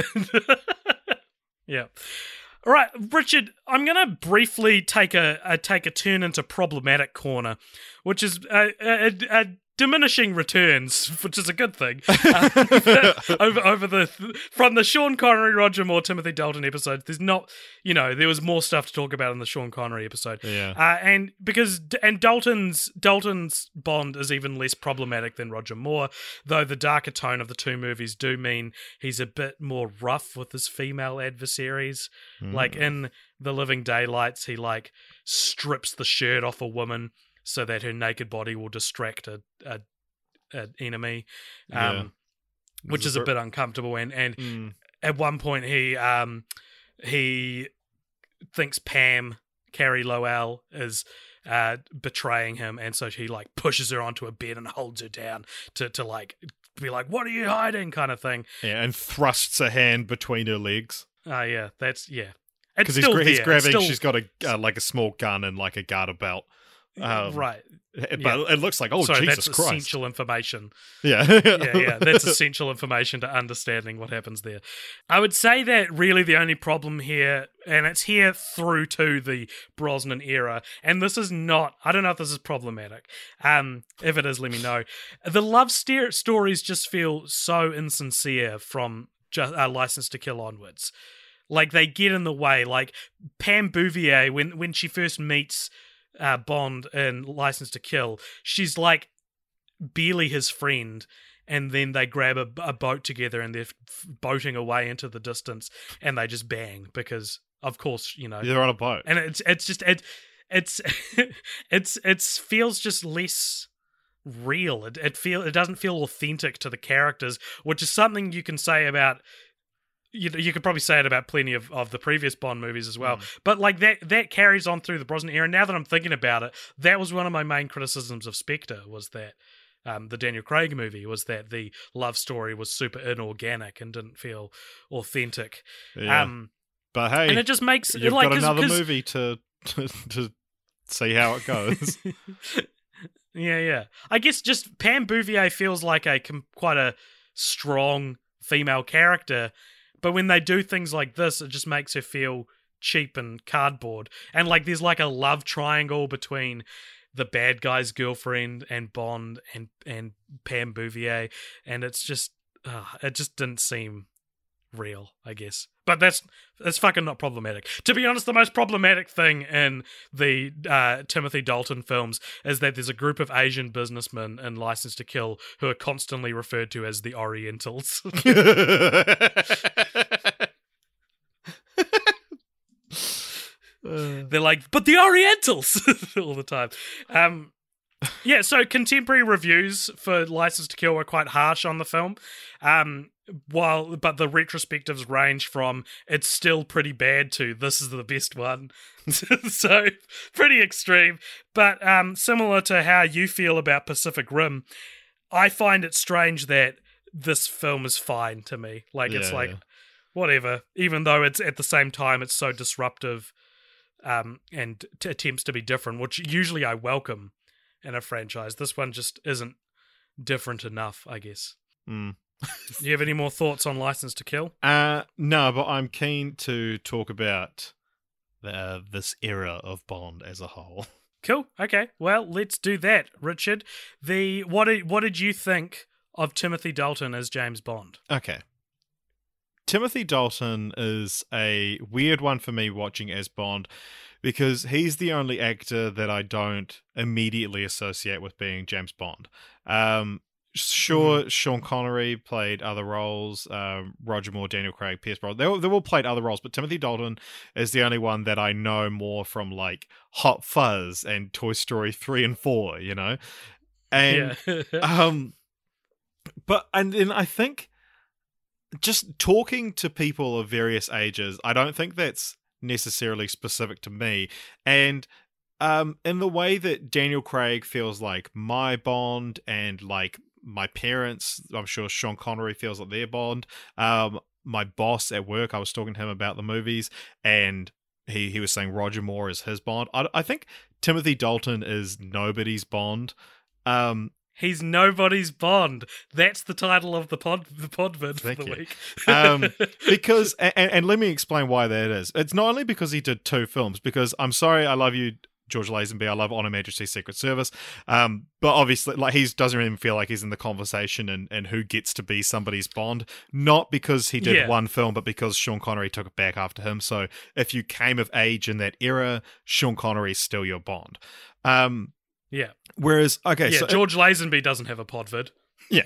Yeah. All right, Richard, I'm going to briefly take a, a take a turn into problematic corner, which is a, a, a diminishing returns, which is a good thing. Uh, over over the from the Sean Connery, Roger Moore, Timothy Dalton episodes, there's not, you know, there was more stuff to talk about in the Sean Connery episode. Yeah. Uh, and because and Dalton's Dalton's Bond is even less problematic than Roger Moore, though the darker tone of the two movies do mean he's a bit more rough with his female adversaries. Mm. Like in The Living Daylights, he like strips the shirt off a woman so that her naked body will distract a, a an enemy, um, Yeah. which This is is a ver- bit uncomfortable. And and Mm. at one point he um he thinks Pam, Carrie Lowell, is uh betraying him, and so he like pushes her onto a bed and holds her down to to like be like, "What are you hiding?" kind of thing. Yeah, and thrusts a hand between her legs. Oh yeah, that's yeah. It's Because he's, still gra- he's there. It's grabbing, still- she's got a uh, like a small gun and like a garter belt. Um, right. But yeah. it looks like, oh, Sorry, Jesus that's Christ. essential information. Yeah. yeah, yeah, that's essential information to understanding what happens there. I would say that really the only problem here, and it's here through to the Brosnan era, and this is not, I don't know if this is problematic. Um, if it is, let me know. The love st- stories just feel so insincere from just, uh, License to Kill onwards. Like, they get in the way. Like, Pam Bouvier, when, when she first meets uh, Bond in License to Kill, she's like barely his friend, and then they grab a, a boat together and they're f- boating away into the distance, and they just bang because, of course, you know. They're on a boat. And it's it's just it it's it's it's feels just less real. It it feel it doesn't feel authentic to the characters, which is something you can say about you, you could probably say it about plenty of, of the previous Bond movies as well. Mm. But like that that carries on through the Brosnan era. Now that I'm thinking about it, that was one of my main criticisms of Spectre, was that um, the Daniel Craig movie, was that the love story was super inorganic and didn't feel authentic. Yeah. Um, but hey, and it just makes you've like, got 'cause- another 'cause- movie to, to to see how it goes. Yeah, yeah. I guess just Pam Bouvier feels like a com- quite a strong female character, but when they do things like this, it just makes her feel cheap and cardboard. And like there's like a love triangle between the bad guy's girlfriend and Bond and and Pam Bouvier, and it's just uh, it just didn't seem real, I guess. But that's that's fucking not problematic. To be honest, the most problematic thing in the uh, Timothy Dalton films is that there's a group of Asian businessmen in License to Kill who are constantly referred to as the Orientals. They're like, but the Orientals all the time. Um, yeah, so contemporary reviews for License to Kill were quite harsh on the film. Um, while but the retrospectives range from it's still pretty bad to this is the best one. So pretty extreme. But um, similar to how you feel about Pacific Rim, I find it strange that this film is fine to me. Like it's Yeah, like yeah. whatever, even though it's at the same time it's so disruptive um, and t- attempts to be different, which usually I welcome in a franchise. This one just isn't different enough, I guess. Mm. Do you have any more thoughts on License to Kill? Uh, no, but I'm keen to talk about uh, this era of Bond as a whole. Cool. Okay. Well, let's do that, Richard. The what did what did you think of Timothy Dalton as James Bond? Okay. Timothy Dalton is a weird one for me watching as Bond because he's the only actor that I don't immediately associate with being James Bond. Um, sure, mm. Sean Connery played other roles, um, Roger Moore, Daniel Craig, Pierce Brosnan, they all, they all played other roles, but Timothy Dalton is the only one that I know more from like Hot Fuzz and Toy Story three and four, you know? And, yeah. um, but, and then I think just talking to people of various ages, I don't think that's necessarily specific to me. And um, in the way that Daniel Craig feels like my Bond and like my parents, I'm sure Sean Connery feels like their Bond. Um, my boss at work, I was talking to him about the movies and he, he was saying Roger Moore is his Bond. I, I think Timothy Dalton is nobody's Bond. Um, He's nobody's Bond. That's the title of the pod, the podvid for Thank the you. week. um, because, and, and let me explain why that is. It's not only because he did two films, because I'm sorry, I love you, George Lazenby, I love On Her Majesty's Secret Service, um, but obviously, like, he doesn't even feel like he's in the conversation and, and who gets to be somebody's Bond, not because he did Yeah. one film, but because Sean Connery took it back after him. So if you came of age in that era, Sean Connery's still your Bond. Um, yeah. whereas, okay, Yeah, so George Lazenby doesn't have a podvid. yeah.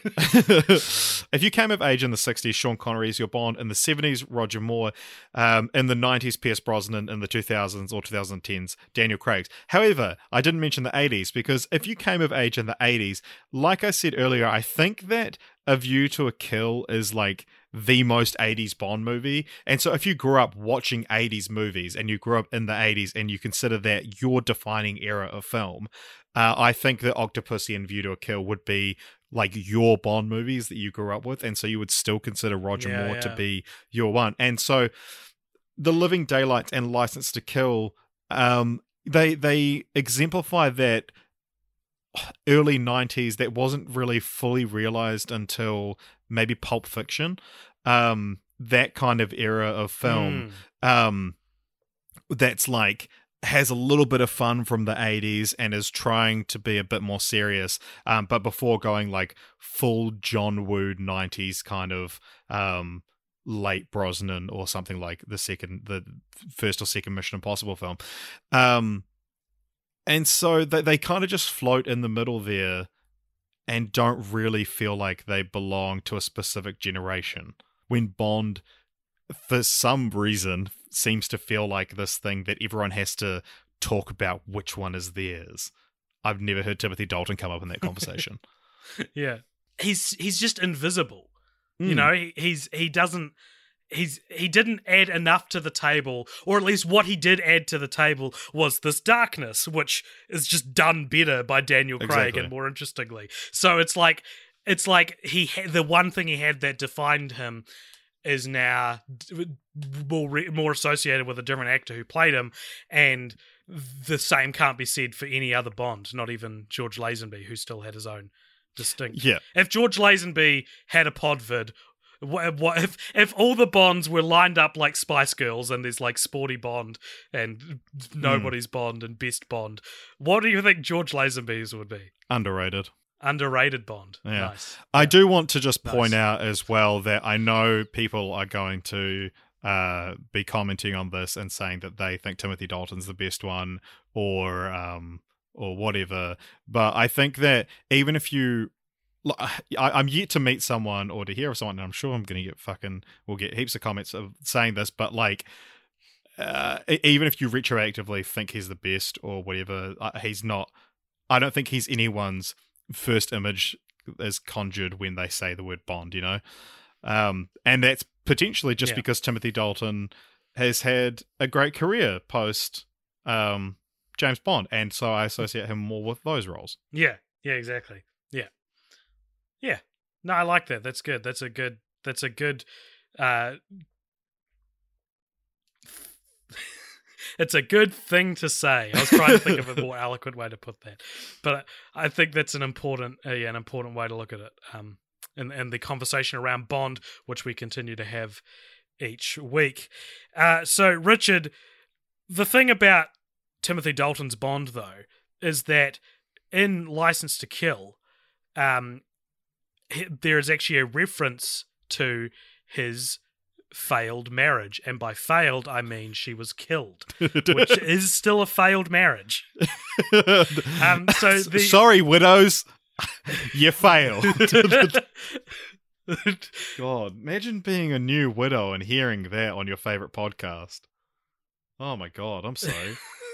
If you came of age in the sixties, Sean Connery is your Bond. In the seventies, Roger Moore. Um, in the nineties, Pierce Brosnan. In the two thousands or twenty tens, Daniel Craig. However, I didn't mention the eighties because if you came of age in the eighties, like I said earlier, I think that A View to a Kill is like the most eighties Bond movie. And so if you grew up watching eighties movies and you grew up in the eighties and you consider that your defining era of film, uh, I think that Octopussy and View to a Kill would be like your Bond movies that you grew up with, and so you would still consider Roger Yeah, Moore yeah. to be your one. And so The Living Daylights and License to Kill, um, they they exemplify that early nineties that wasn't really fully realized until maybe Pulp Fiction, um, that kind of era of film. Mm. Um, that's like has a little bit of fun from the eighties and is trying to be a bit more serious, um, but before going like full John Woo nineties kind of um, late Brosnan or something like the second, the first or second Mission Impossible film. Um, and so they, they kind of just float in the middle there and don't really feel like they belong to a specific generation. When Bond, for some reason, seems to feel like this thing that everyone has to talk about which one is theirs. I've never heard Timothy Dalton come up in that conversation. Yeah. He's he's just invisible. Mm. You know, he, he's he doesn't he's he didn't add enough to the table, or at least what he did add to the table was this darkness, which is just done better by Daniel Craig Exactly. and more interestingly. So it's like it's like he ha- the one thing he had that defined him is now d- more re- more associated with a different actor who played him, and the same can't be said for any other Bond, not even George Lazenby, who still had his own distinct. Yeah. If George Lazenby had a podvid, what, what if if all the Bonds were lined up like Spice Girls and there's like Sporty Bond and Nobody's mm. Bond and Best Bond, what do you think George Lazenby's would be? Underrated. Underrated Bond. Yeah. Nice. I yeah. do want to just point nice. out as well that I know people are going to uh, be commenting on this and saying that they think Timothy Dalton's the best one or um, or whatever. But I think that even if you... I, I'm yet to meet someone or to hear of someone, and I'm sure I'm going to get fucking... We'll get heaps of comments of saying this, but like... Uh, even if you retroactively think he's the best or whatever, uh, he's not... I don't think he's anyone's first image is conjured when they say the word Bond, you know? Um, and that's potentially just yeah. because Timothy Dalton has had a great career post um, James Bond, and so I associate him more with those roles. Yeah, yeah, exactly. Yeah. Yeah. No, I like that. That's good. That's a good, that's a good, uh, it's a good thing to say. I was trying to think of a more eloquent way to put that, but I think that's an important, uh, yeah, an important way to look at it. Um, and and the conversation around Bond, which we continue to have each week. Uh, so Richard, the thing about Timothy Dalton's Bond, though, is that in License to Kill, um, there is actually a reference to his failed marriage, and by failed I mean she was killed, which is still a failed marriage. um, so the... sorry, widows, you failed. God, imagine being a new widow and hearing that on your favorite podcast. Oh my god, I'm sorry.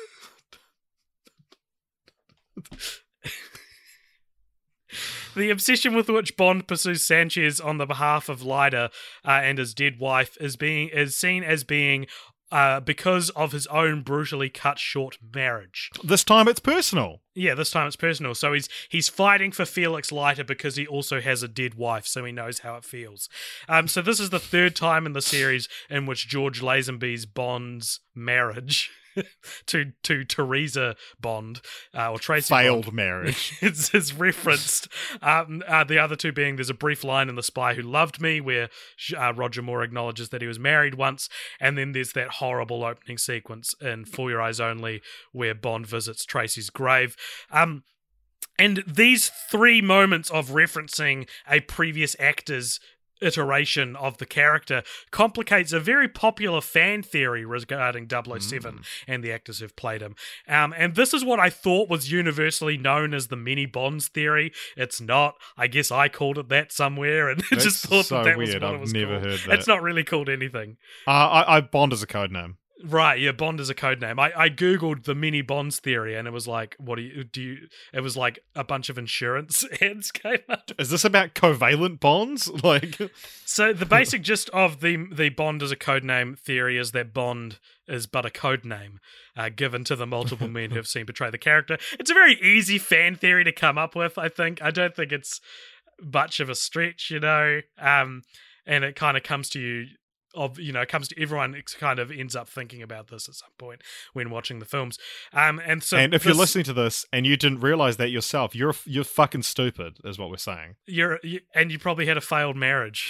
The obsession with which Bond pursues Sanchez on the behalf of Lyda uh, and his dead wife is being is seen as being uh, because of his own brutally cut short marriage. This time it's personal. Yeah, this time it's personal. So he's he's fighting for Felix Leiter because he also has a dead wife, so he knows how it feels. Um, so this is the third time in the series in which George Lazenby's Bond's marriage to to Teresa Bond uh, or Tracy failed Bond, marriage it's, it's referenced. Um, uh, the other two being there's a brief line in The Spy Who Loved Me where uh, Roger Moore acknowledges that he was married once, and then there's that horrible opening sequence in For Your Eyes Only where Bond visits Tracy's grave. Um, and these three moments of referencing a previous actor's iteration of the character complicates a very popular fan theory regarding double oh seven mm. and the actors who've played him. Um, and this is what I thought was universally known as the many Bonds theory. It's not. I guess I called it that somewhere and That's just thought so that, that weird. was what I've it was never called. heard that. It's not really called anything. Uh, I, I Bond is a code name. Right, yeah, Bond is a code name. I, I googled the mini Bonds theory, and it was like, what do you do? You, it was like a bunch of insurance ads came up. Is this about covalent bonds? Like, so the basic gist of the the Bond as a code name theory is that Bond is but a code name uh, given to the multiple men who have seen betray the character. It's a very easy fan theory to come up with. I think. I don't think it's much of a stretch, you know. Um, and it kind of comes to you. Of you know, it comes to everyone. It kind of ends up thinking about this at some point when watching the films. Um, and so, and if this, you're listening to this and you didn't realize that yourself, you're you're fucking stupid, is what we're saying. You're you, and you probably had a failed marriage.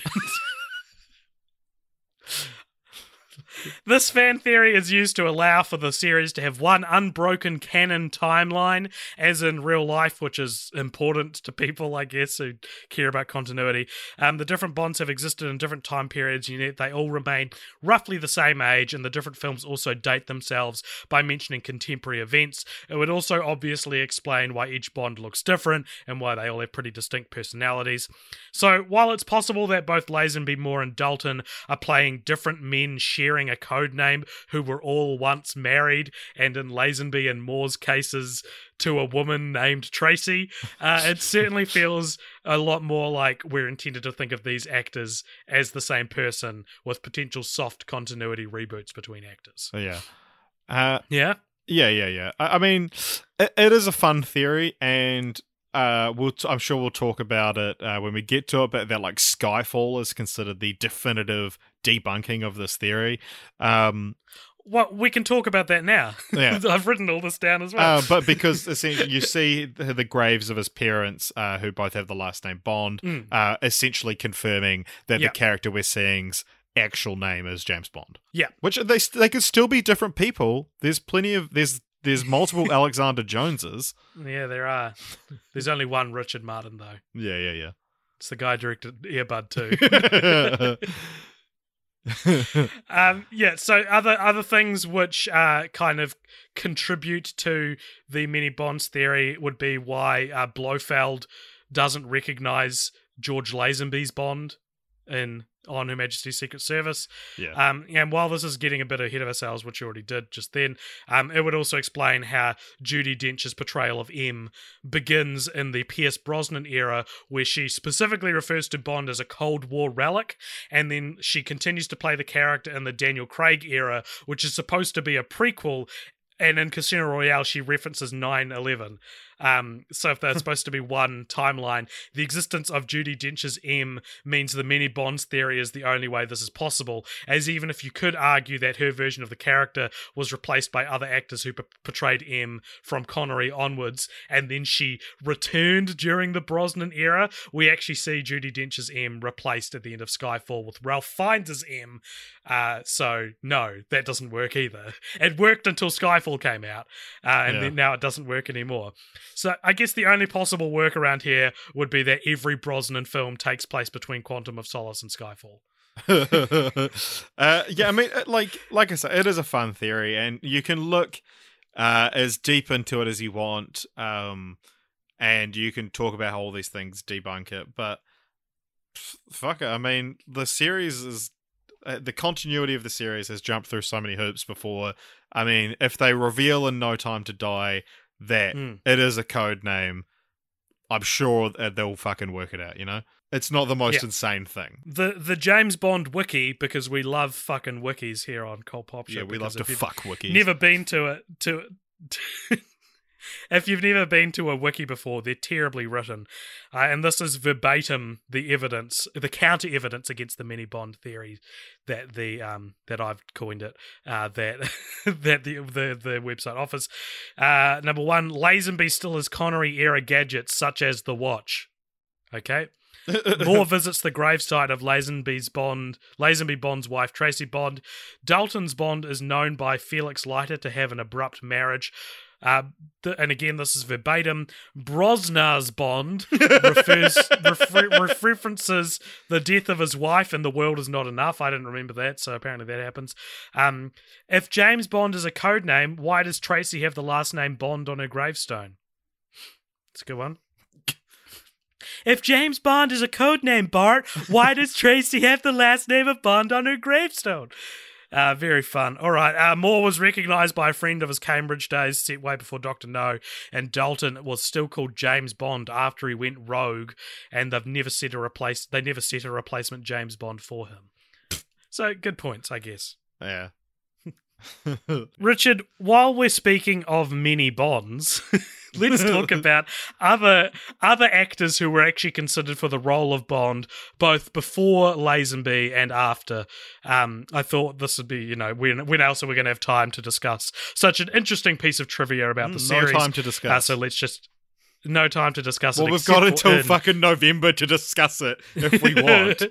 This fan theory is used to allow for the series to have one unbroken canon timeline, as in real life, which is important to people, I guess, who care about continuity. Um, the different Bonds have existed in different time periods, yet they all remain roughly the same age, and the different films also date themselves by mentioning contemporary events. It would also obviously explain why each Bond looks different, and why they all have pretty distinct personalities. So, while it's possible that both Lazenby, Moore, and Dalton are playing different men sharing sharing a code name who were all once married, and in Lazenby and Moore's cases, to a woman named Tracy. Uh, it certainly feels a lot more like we're intended to think of these actors as the same person, with potential soft continuity reboots between actors. Yeah. Uh, yeah? Yeah, yeah, yeah. I, I mean, it, it is a fun theory, and uh, we'll t- I'm sure we'll talk about it uh, when we get to it, but that, like, Skyfall is considered the definitive debunking of this theory. Um Well, we can talk about that now. Yeah. I've written all this down as well. Uh, but because essentially you see the, the graves of his parents, uh, who both have the last name Bond, Mm. uh, essentially confirming that Yeah. the character we're seeing's actual name is James Bond. Yeah. Which they they could still be different people. There's plenty of there's there's multiple Alexander Joneses. Yeah, there are. There's only one Richard Martin, though. Yeah, yeah, yeah. It's the guy who directed Airbud too. um, yeah, so other other things which uh, kind of contribute to the many Bonds theory would be why uh, Blofeld doesn't recognize George Lazenby's Bond in on Her Majesty's Secret Service. Yeah. Um, and while this is getting a bit ahead of ourselves, which you already did just then, um, it would also explain how Judi Dench's portrayal of M begins in the Pierce Brosnan era, where she specifically refers to Bond as a Cold War relic, and then she continues to play the character in the Daniel Craig era, which is supposed to be a prequel, and in Casino Royale she references nine eleven. Um, so if there's supposed to be one timeline, the existence of Judi Dench's M means the many Bonds theory is the only way this is possible, as even if you could argue that her version of the character was replaced by other actors who p- portrayed M from Connery onwards, and then she returned during the Brosnan era, we actually see Judi Dench's M replaced at the end of Skyfall with Ralph Fiennes' M. Uh, so no, that doesn't work either. It worked until Skyfall came out, uh, and Yeah. then now it doesn't work anymore. So I guess the only possible workaround here would be that every Brosnan film takes place between Quantum of Solace and Skyfall. uh, yeah, I mean, it- like like I said, it is a fun theory, and you can look uh, as deep into it as you want, um, and you can talk about how all these things debunk it. But f- fuck it, I mean, the series is uh, the continuity of the series has jumped through so many hoops before. I mean, if they reveal in No Time to Die that Mm. it is a code name, I'm sure that they'll fucking work it out, you know? It's not the most Yeah. insane thing. The the James Bond wiki, because we love fucking wikis here on Cult Pop Show. Yeah, we because love to if you've fuck wikis. Never been to it to. If you've never been to a wiki before, they're terribly written. Uh, and this is verbatim the evidence, the counter evidence against the many Bond theories that the um that I've coined it, uh, that that the, the the website offers. Uh, number one, Lazenby still has Connery era gadgets such as the watch. Okay. Moore visits the gravesite of Lazenby's Bond, Lazenby Bond's wife, Tracy Bond. Dalton's Bond is known by Felix Leiter to have an abrupt marriage. Uh, th- and again, this is verbatim. Brosnar's Bond refers refer- references the death of his wife and The World Is Not Enough. I didn't remember that, so apparently that happens. Um, if James Bond is a code name, why does Tracy have the last name Bond on her gravestone? It's a good one. If James Bond is a code name, Bart, why does Tracy have the last name of Bond on her gravestone? Uh, very fun. All right. Uh, Moore was recognised by a friend of his Cambridge days, set way before Doctor No, and Dalton was still called James Bond after he went rogue, and they've never set a replace. They never set a replacement James Bond for him. So good points, I guess. Yeah. Richard, while we're speaking of many Bonds, let's talk about other other actors who were actually considered for the role of Bond, both before Lazenby and after. Um, I thought this would be, you know, when when else are we going to have time to discuss such an interesting piece of trivia about the Mm, series? no time to discuss. Uh, so let's just no time to discuss well, it. we've got except for until in- fucking November to discuss it if we want.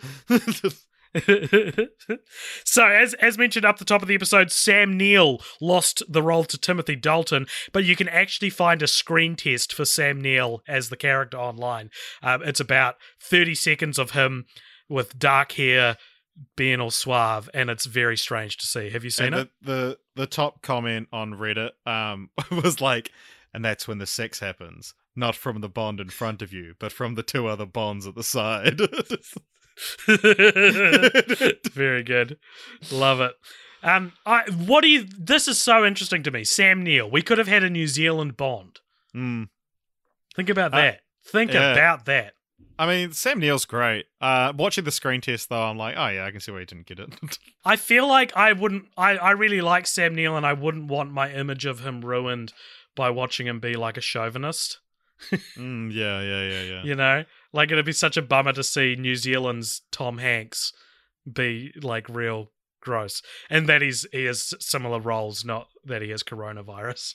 So, as as mentioned up the top of the episode, Sam Neill lost the role to Timothy Dalton, but you can actually find a screen test for Sam Neill as the character online. Um, it's about thirty seconds of him with dark hair, being all suave, and it's very strange to see. Have you seen and it? the, the the top comment on Reddit um was like, and that's when the sex happens, not from the Bond in front of you, but from the two other Bonds at the side. Very good. Love it. Um, I what do you? This is so interesting to me. Sam Neill. We could have had a New Zealand Bond. Mm. Think about Uh, that. Think yeah. about that. I mean, Sam Neill's great. Uh, watching the screen test, though, I'm like, oh yeah, I can see why you didn't get it. I feel like I wouldn't. I, I really like Sam Neill, and I wouldn't want my image of him ruined by watching him be like a chauvinist. mm, yeah, yeah, yeah, yeah. You know, like it'd be such a bummer to see New Zealand's Tom Hanks be like real gross, and that he's he has similar roles, not that he has coronavirus.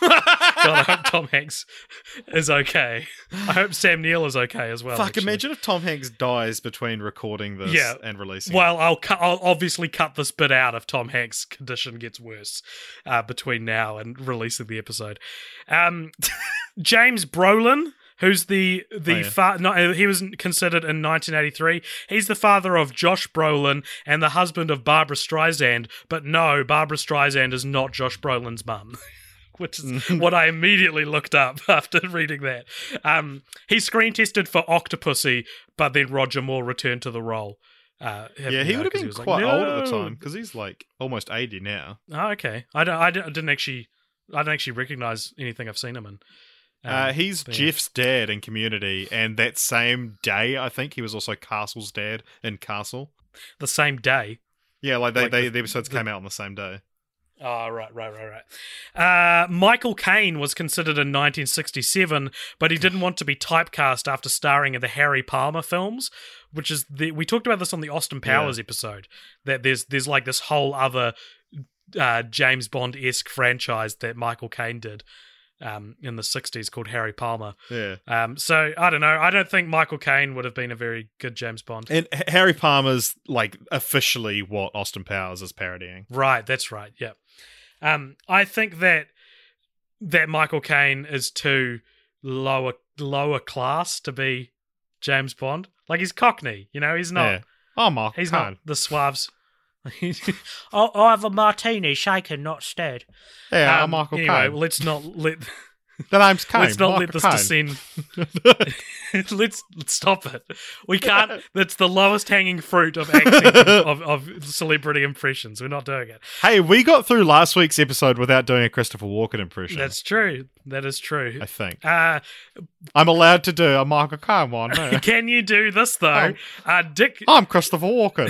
God, I hope Tom Hanks is okay. I hope Sam Neill is okay as well. Fuck, actually. imagine if Tom Hanks dies between recording this Yeah. and releasing Well, I'll cu- I'll obviously cut this bit out if Tom Hanks' condition gets worse uh, between now and releasing the episode. Um, James Brolin, who's the the Oh, yeah. fa- no, he was considered in nineteen eighty-three. He's the father of Josh Brolin and the husband of Barbara Streisand. But no, Barbara Streisand is not Josh Brolin's mum. Which is what I immediately looked up after reading that. Um, he screen tested for Octopussy, but then Roger Moore returned to the role. Uh, Yeah, he you know, would have 'cause been was like, quite old at the "No." time because he's like almost eighty now. Oh, okay. I, don't, I, don't- I didn't actually. I don't actually recognize anything I've seen him in. Um, Uh, he's but yeah. Jeff's dad in Community, and that same day, I think he was also Castle's dad in Castle. the same day. Yeah, like they, Like they the- the episodes the- came out on the same day. Oh, right, right, right, right. Uh, Michael Caine was considered in nineteen sixty-seven, but he didn't want to be typecast after starring in the Harry Palmer films, which is the, we talked about this on the Austin Powers episode, that there's there's like this whole other uh, James Bond-esque franchise that Michael Caine did um, in the sixties called Harry Palmer. Yeah. Um, so, I don't know. I don't think Michael Caine would have been a very good James Bond. And H- Harry Palmer's like officially what Austin Powers is parodying. Right, that's right. Yeah. Um, I think that that Michael Caine is too lower lower class to be James Bond. Like he's Cockney, you know. He's not. Yeah. Oh, Mark. He's Caine. not the suaves. I'll, I'll have a martini, shaken, not stirred. Yeah, Um, I'm Michael anyway, Caine. let's not let The name's Caine. let's not Michael let this Caine. descend. let's, let's stop it. We can't. That's the lowest hanging fruit of acting of, of celebrity impressions. We're not doing it. Hey, we got through last week's episode without doing a Christopher Walken impression. That's true. That is true. I think. Uh, I'm allowed to do a Michael Caine one. No. can you do this though? Oh. Uh, Dick, I'm Christopher Walken.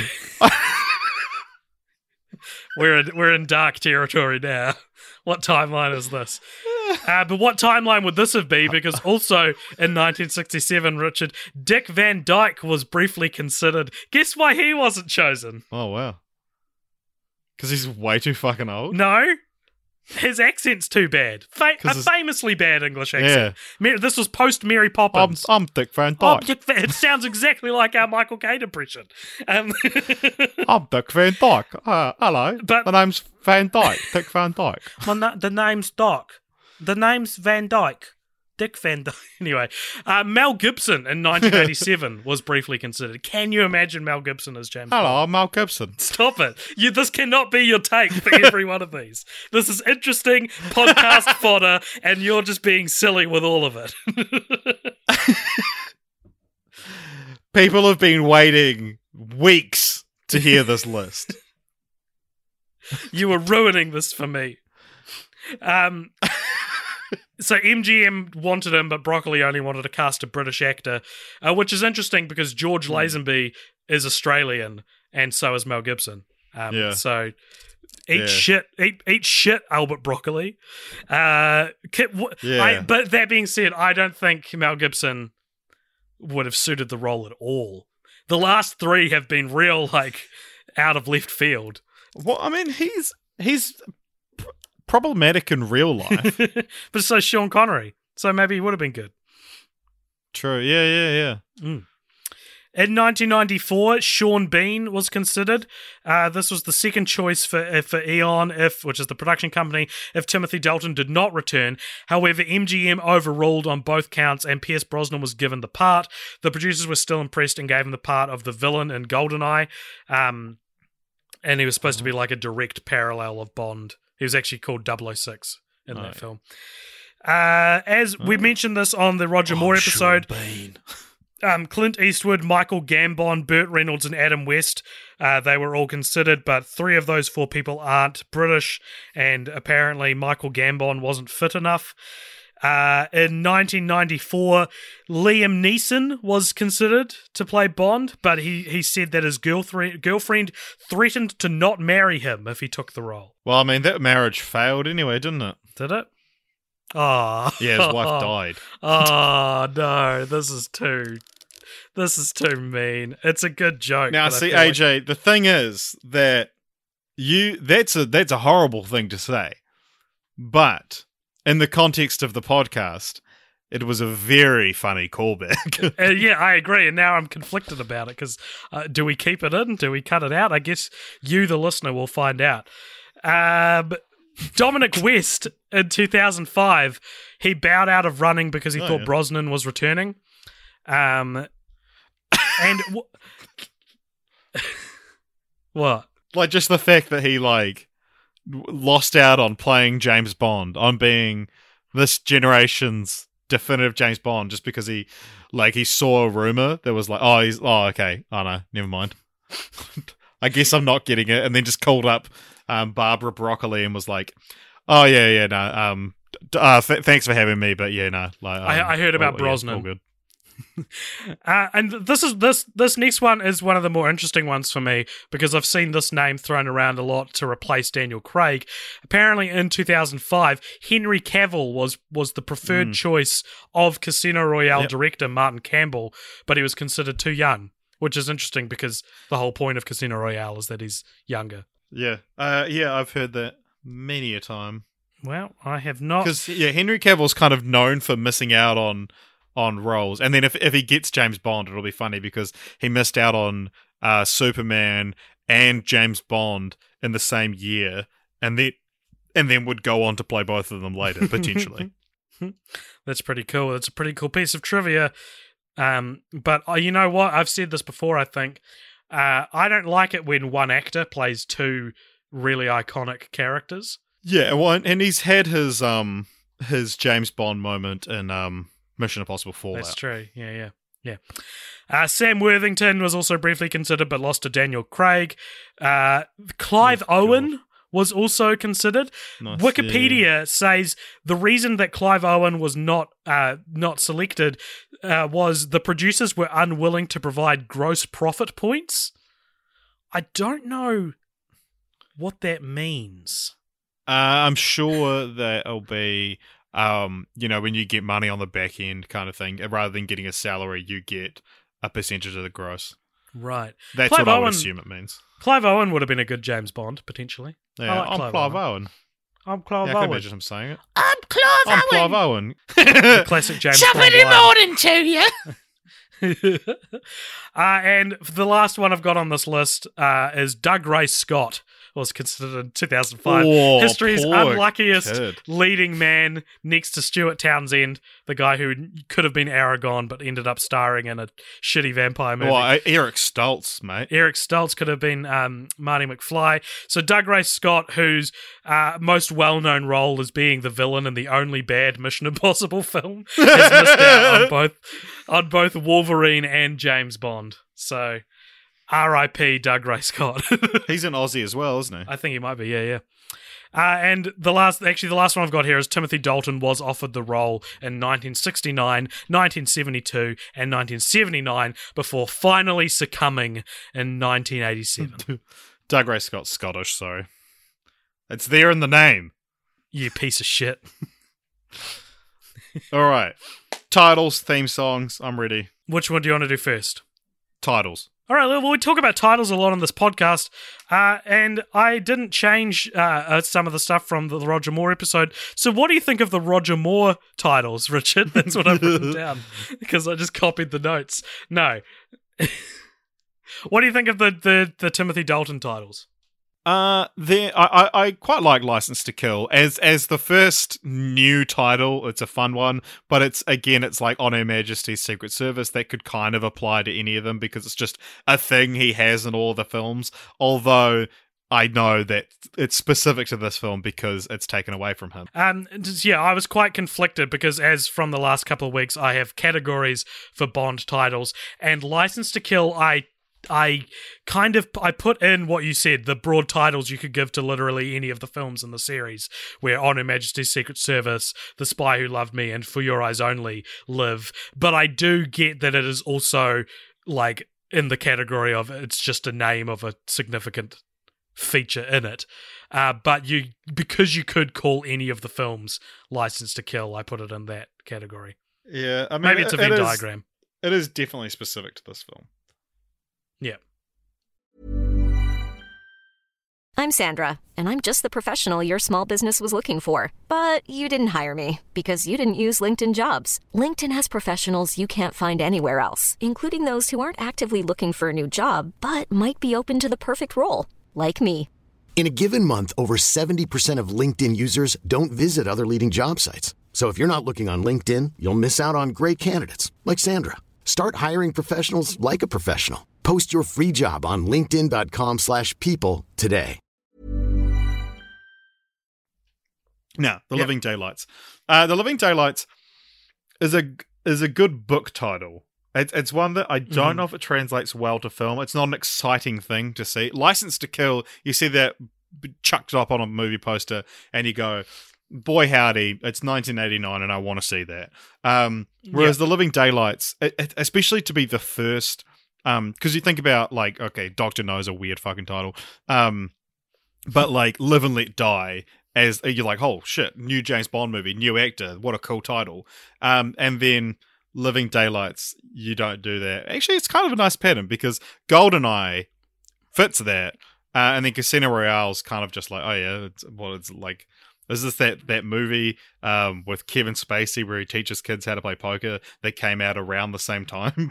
we're in, we're in dark territory now. What timeline is this? Uh, but what timeline would this have been? Because also in nineteen sixty-seven, Richard, Dick Van Dyke was briefly considered. Guess why he wasn't chosen? Oh, wow. Because he's way too fucking old? No, his accent's too bad. Fa- 'Cause a his- famously bad English accent. Ma- This was post Mary I'm, Poppins. I'm Dick Van Oh, Dyke. Dick Van- it sounds exactly like our Michael Caine impression. Um, I'm Dick Van Dyke. Uh, hello. But- the name's Van Dyke. Dick Van Dyke. My na- the name's Doc. The name's Van Dyke. Dick Van Dyke. Anyway, uh, Mel Gibson in nineteen eighty-seven was briefly considered. Can you imagine Mel Gibson as James Bond? Hello, I'm Mel Gibson. Stop it. You, this cannot be your take for every one of these. This is interesting podcast fodder, and you're just being silly with all of it. People have been waiting weeks to hear this list. You were ruining this for me. Um, so M G M wanted him, but Broccoli only wanted to cast a British actor, uh, which is interesting because George Lazenby is Australian, and so is Mel Gibson. Um, Yeah. So eat Yeah. shit, eat, eat shit, Albert Broccoli. Uh, ki- w- Yeah. I, but that being said, I don't think Mel Gibson would have suited the role at all. The last three have been real, like, out of left field. Well, I mean, he's he's pr- problematic in real life. But so Sean Connery. So maybe he would have been good. True. Yeah, yeah, yeah. In nineteen ninety-four, Sean Bean was considered. Uh, this was the second choice for uh, for Eon, if which is the production company, if Timothy Dalton did not return. However, M G M overruled on both counts, and Pierce Brosnan was given the part. The producers were still impressed and gave him the part of the villain in GoldenEye. Um, and he was supposed to be like a direct parallel of Bond. He was actually called double oh six in Oh, that yeah. film. Uh, as we mentioned this on the Roger Moore episode, um, Clint Eastwood, Michael Gambon, Burt Reynolds, and Adam West Uh, they were all considered, but three of those four people aren't British, and apparently Michael Gambon wasn't fit enough. Uh, in nineteen ninety-four, Liam Neeson was considered to play Bond, but he, he said that his girlfriend, girlfriend threatened to not marry him if he took the role. Well, I mean, that marriage failed anyway, didn't it? Did it? Oh. Yeah, his wife died. Oh, no. This is too... This is too mean. It's a good joke. Now, see, A J, like... the thing is that you that's a that's a horrible thing to say. But in the context of the podcast, it was a very funny callback. uh, yeah, I agree. And now I'm conflicted about it because uh, do we keep it in? Do we cut it out? I guess you, the listener, will find out. Um, Dominic West, in two thousand five, he bowed out of running because he oh, thought yeah. Brosnan was returning. Um, and w- what? Like, just the fact that he, like, lost out on playing James Bond, on being this generation's definitive James Bond, just because he, like, he saw a rumor that was like, oh, he's, oh, okay, oh, no, never mind. I guess I'm not getting it. And then just called up um, Barbara Broccoli and was like, oh, yeah, yeah, no, um, uh, th- thanks for having me, but yeah, no. Like, um, I, I heard about all, Brosnan. Yeah, all good. uh, and this is this this next one is one of the more interesting ones for me because I've seen this name thrown around a lot to replace Daniel Craig. Apparently, in two thousand five, Henry Cavill was was the preferred Mm. choice of Casino Royale Yep. director Martin Campbell, but he was considered too young, which is interesting because the whole point of Casino Royale is that he's younger. Yeah, uh, yeah, I've heard that many a time. Well, I have not. Because yeah, Henry Cavill's kind of known for missing out on on roles, and then if if he gets James Bond, it'll be funny because he missed out on uh, Superman and James Bond in the same year, and then and then would go on to play both of them later potentially. That's pretty cool. That's a pretty cool piece of trivia. Um, but uh, you know what? I've said this before. I think uh, I don't like it when one actor plays two really iconic characters. Yeah, well, and he's had his um his James Bond moment in um. Mission Impossible Fallout. That's true. Yeah, yeah, yeah. Uh, Sam Worthington was also briefly considered, but lost to Daniel Craig. Uh, Clive Oh, Owen God. was also considered. Nice, Wikipedia yeah. says the reason that Clive Owen was not uh, not selected uh, was the producers were unwilling to provide gross profit points. I don't know what that means. Uh, I'm sure that it'll be, um, you know, when you get money on the back end kind of thing, rather than getting a salary, you get a percentage of the gross. Right. That's Clive what I would Owen- assume it means. Clive Owen would have been a good James Bond, potentially. Yeah, I like I'm Clive Clive, Owen. Owen. I'm Clive Yeah, I can Owen. imagine him saying it. I'm Clive I'm Owen. Clive Owen. The classic James Top Bond of the line. morning to you. uh, and the last one I've got on this list uh, is Doug Ray Scott. Was considered in two thousand five Oh, history's poor unluckiest kid. leading man next to Stuart Townsend, the guy who could have been Aragorn but ended up starring in a shitty vampire movie. Well, I- Eric Stoltz, mate. Eric Stoltz could have been um, Marty McFly. So Doug Ray Scott, whose uh, most well-known role is being the villain in the only bad Mission Impossible film, has missed out on both on both Wolverine and James Bond. So R I P Doug Ray Scott. He's an Aussie as well, isn't he? I think he might be, yeah, yeah. Uh, and the last, actually, the last one I've got here is Timothy Dalton was offered the role in nineteen sixty-nine, nineteen seventy-two, and nineteen seventy-nine before finally succumbing in nineteen eighty-seven. Doug Ray Scott's Scottish, sorry. It's there in the name. You piece of shit. All right. Titles, theme songs, I'm ready. Which one do you want to do first? Titles. All right, well, we talk about titles a lot on this podcast, uh, and I didn't change uh, uh, some of the stuff from the Roger Moore episode. So what do you think of the Roger Moore titles, Richard? That's what I've written down, because I just copied the notes. No. What do you think of the, the, the Timothy Dalton titles? Uh, there, I, I, I quite like License to Kill as as the first new title. It's a fun one, but it's again, it's like On Her Majesty's Secret Service. That could kind of apply to any of them because it's just a thing he has in all the films. Although I know that it's specific to this film because it's taken away from him. Um, just- yeah, I was quite conflicted because as from the last couple of weeks, I have categories for Bond titles, and License to Kill, I I kind of I put in what you said, the broad titles you could give to literally any of the films in the series, where On Her Majesty's Secret Service, The Spy Who Loved Me, and For Your Eyes Only live. But I do get that it is also like in the category of it's just a name of a significant feature in it. Uh, but you because you could call any of the films License to Kill, I put it in that category. Yeah, I mean, maybe it's a it, Venn it is, diagram. It is definitely specific to this film. Yeah. I'm Sandra, and I'm just the professional your small business was looking for. But you didn't hire me because you didn't use LinkedIn Jobs. LinkedIn has professionals you can't find anywhere else, including those who aren't actively looking for a new job, but might be open to the perfect role, like me. In a given month, over seventy percent of LinkedIn users don't visit other leading job sites. So if you're not looking on LinkedIn, you'll miss out on great candidates, like Sandra. Start hiring professionals like a professional. Post your free job on linkedin.com slash people today. Now, The Yep. Living Daylights. Uh, The Living Daylights is a is a good book title. It's, it's one that I don't Mhm. know if it translates well to film. It's not an exciting thing to see. License to Kill, you see that chucked up on a movie poster and you go, boy howdy, it's nineteen eighty-nine and I want to see that. Um, whereas Yep. The Living Daylights, it, it, especially to be the first, um, because you think about like, okay, Doctor No's a weird fucking title, um, but like Live and Let Die, as you're like, oh shit, new James Bond movie, new actor, what a cool title. Um, and then Living Daylights, you don't do that. Actually, it's kind of a nice pattern because GoldenEye fits that, uh, and then Casino Royale's kind of just like, oh yeah, it's, well, it's like, is this that that movie um, with Kevin Spacey where he teaches kids how to play poker that came out around the same time?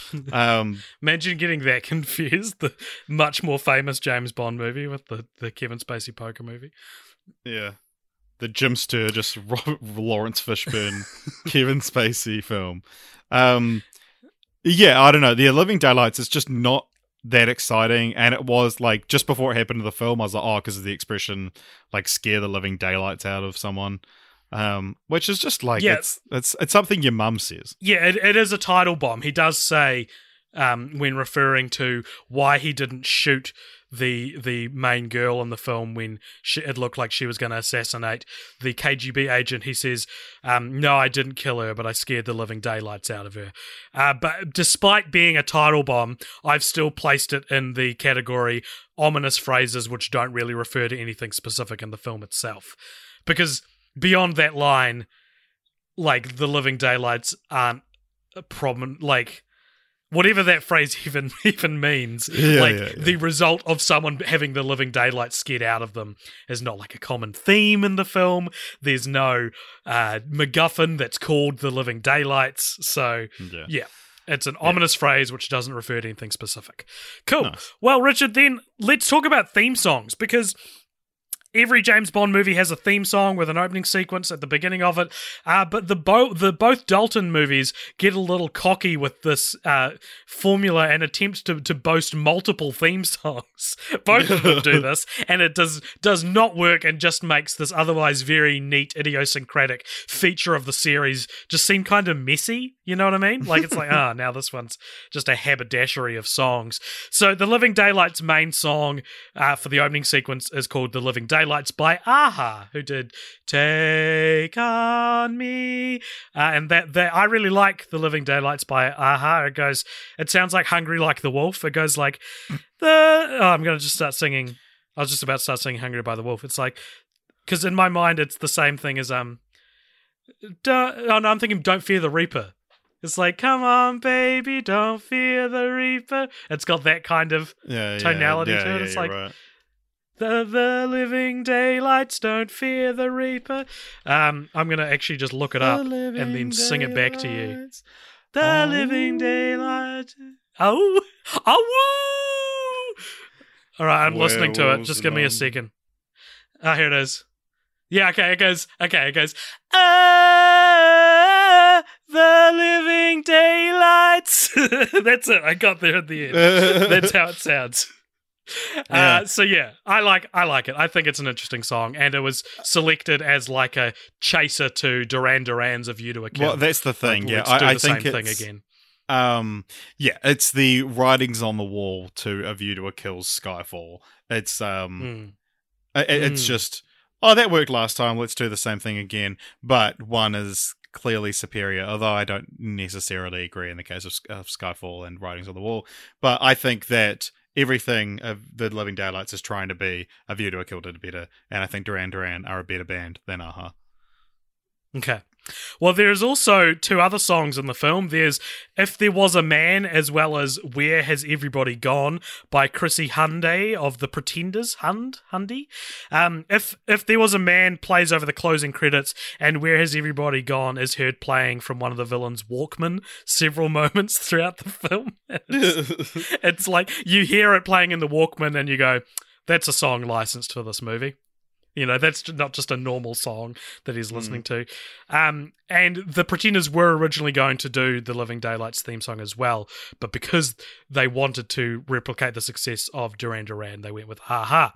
um, Imagine getting that confused. The much more famous James Bond movie with the, the Kevin Spacey poker movie. yeah, the Jim Sturgis, Robert, Lawrence Fishburne, Kevin Spacey film. Um, yeah, I don't know. The Living Daylights is just not that exciting, and it was like just before it happened in the film, I was like, oh, because of the expression, like scare the living daylights out of someone, um, which is just like Yeah. it's it's it's something your mum says. Yeah, it, it is a title bomb. He does say, um, when referring to why he didn't shoot the the main girl in the film when she, it looked like she was going to assassinate the K G B agent, he says, um, no, I didn't kill her, but I scared the living daylights out of her. Uh, but despite being a title bomb, I've still placed it in the category ominous phrases which don't really refer to anything specific in the film itself. Because beyond that line, like, the living daylights aren't a problem, like, whatever that phrase even even means, Yeah, like, yeah, yeah. the result of someone having the living daylight scared out of them is not like a common theme in the film. There's no uh, MacGuffin that's called the living daylights. So, Yeah. yeah. It's an ominous phrase which doesn't refer to anything specific. Cool. Nice. Well, Richard, then let's talk about theme songs, because every James Bond movie has a theme song with an opening sequence at the beginning of it, uh, but the bo- the both Dalton movies get a little cocky with this uh, formula and attempt to, to boast multiple theme songs. Both of them do this, and it does does not work, and just makes this otherwise very neat, idiosyncratic feature of the series just seem kind of messy. You know what I mean? Like, it's like, ah, now this one's just a haberdashery of songs. So the Living Daylights main song uh, for the opening sequence is called The Living Daylights by Aha, who did Take On Me. Uh, and that, that I really like The Living Daylights by Aha. It goes, it sounds like Hungry Like the Wolf. It goes like, the, oh, I'm going to just start singing. I was just about to start singing Hungry by the Wolf. It's like, because in my mind, it's the same thing as, um, don't, oh no, I'm thinking Don't Fear the Reaper. It's like, come on, baby, don't fear the Reaper. It's got that kind of Yeah, yeah, tonality yeah, to it. yeah, It's you're like, right. the the living daylights don't fear the Reaper. Um, I'm going to actually just look it up and then sing it back to you. The Oh. living daylights. Oh, oh, woo! All right, I'm listening to it. Werewolves Just give me a and, um, second. Ah, here it is. Yeah, okay, it goes, okay, it goes, ah, the living daylights. That's it. I got there at the end. That's how it sounds. Yeah. Uh, so yeah, I like I like it. I think it's an interesting song, and it was selected as like a chaser to Duran Duran's "A View to a Kill." Well, that's the thing. Like, yeah, let's I, do I the think same it's, thing again. Um, yeah, it's the writings on the wall to A View to a Kill's Skyfall. It's um, Mm. it, it's Mm. just oh, that worked last time. Let's do the same thing again. But one is clearly superior, although I don't necessarily agree in the case of, of Skyfall and Writings on the Wall. But I think that everything of The Living Daylights is trying to be A View to a Kill did better, and I think Duran Duran are a better band than Aha. Okay. Well, there's also two other songs in the film. There's If There Was a Man, as well as Where Has Everybody Gone by Chrissy Hunday of The Pretenders. Hund? Hundy? Um, if, if There Was a Man plays over the closing credits, and Where Has Everybody Gone is heard playing from one of the villains' Walkman several moments throughout the film. It's, it's like you hear it playing in the Walkman and you go, that's a song licensed for this movie. You know, that's not just a normal song that he's listening mm. to. Um, and the Pretenders were originally going to do the Living Daylights theme song as well, but because they wanted to replicate the success of Duran Duran, they went with Ha-Ha.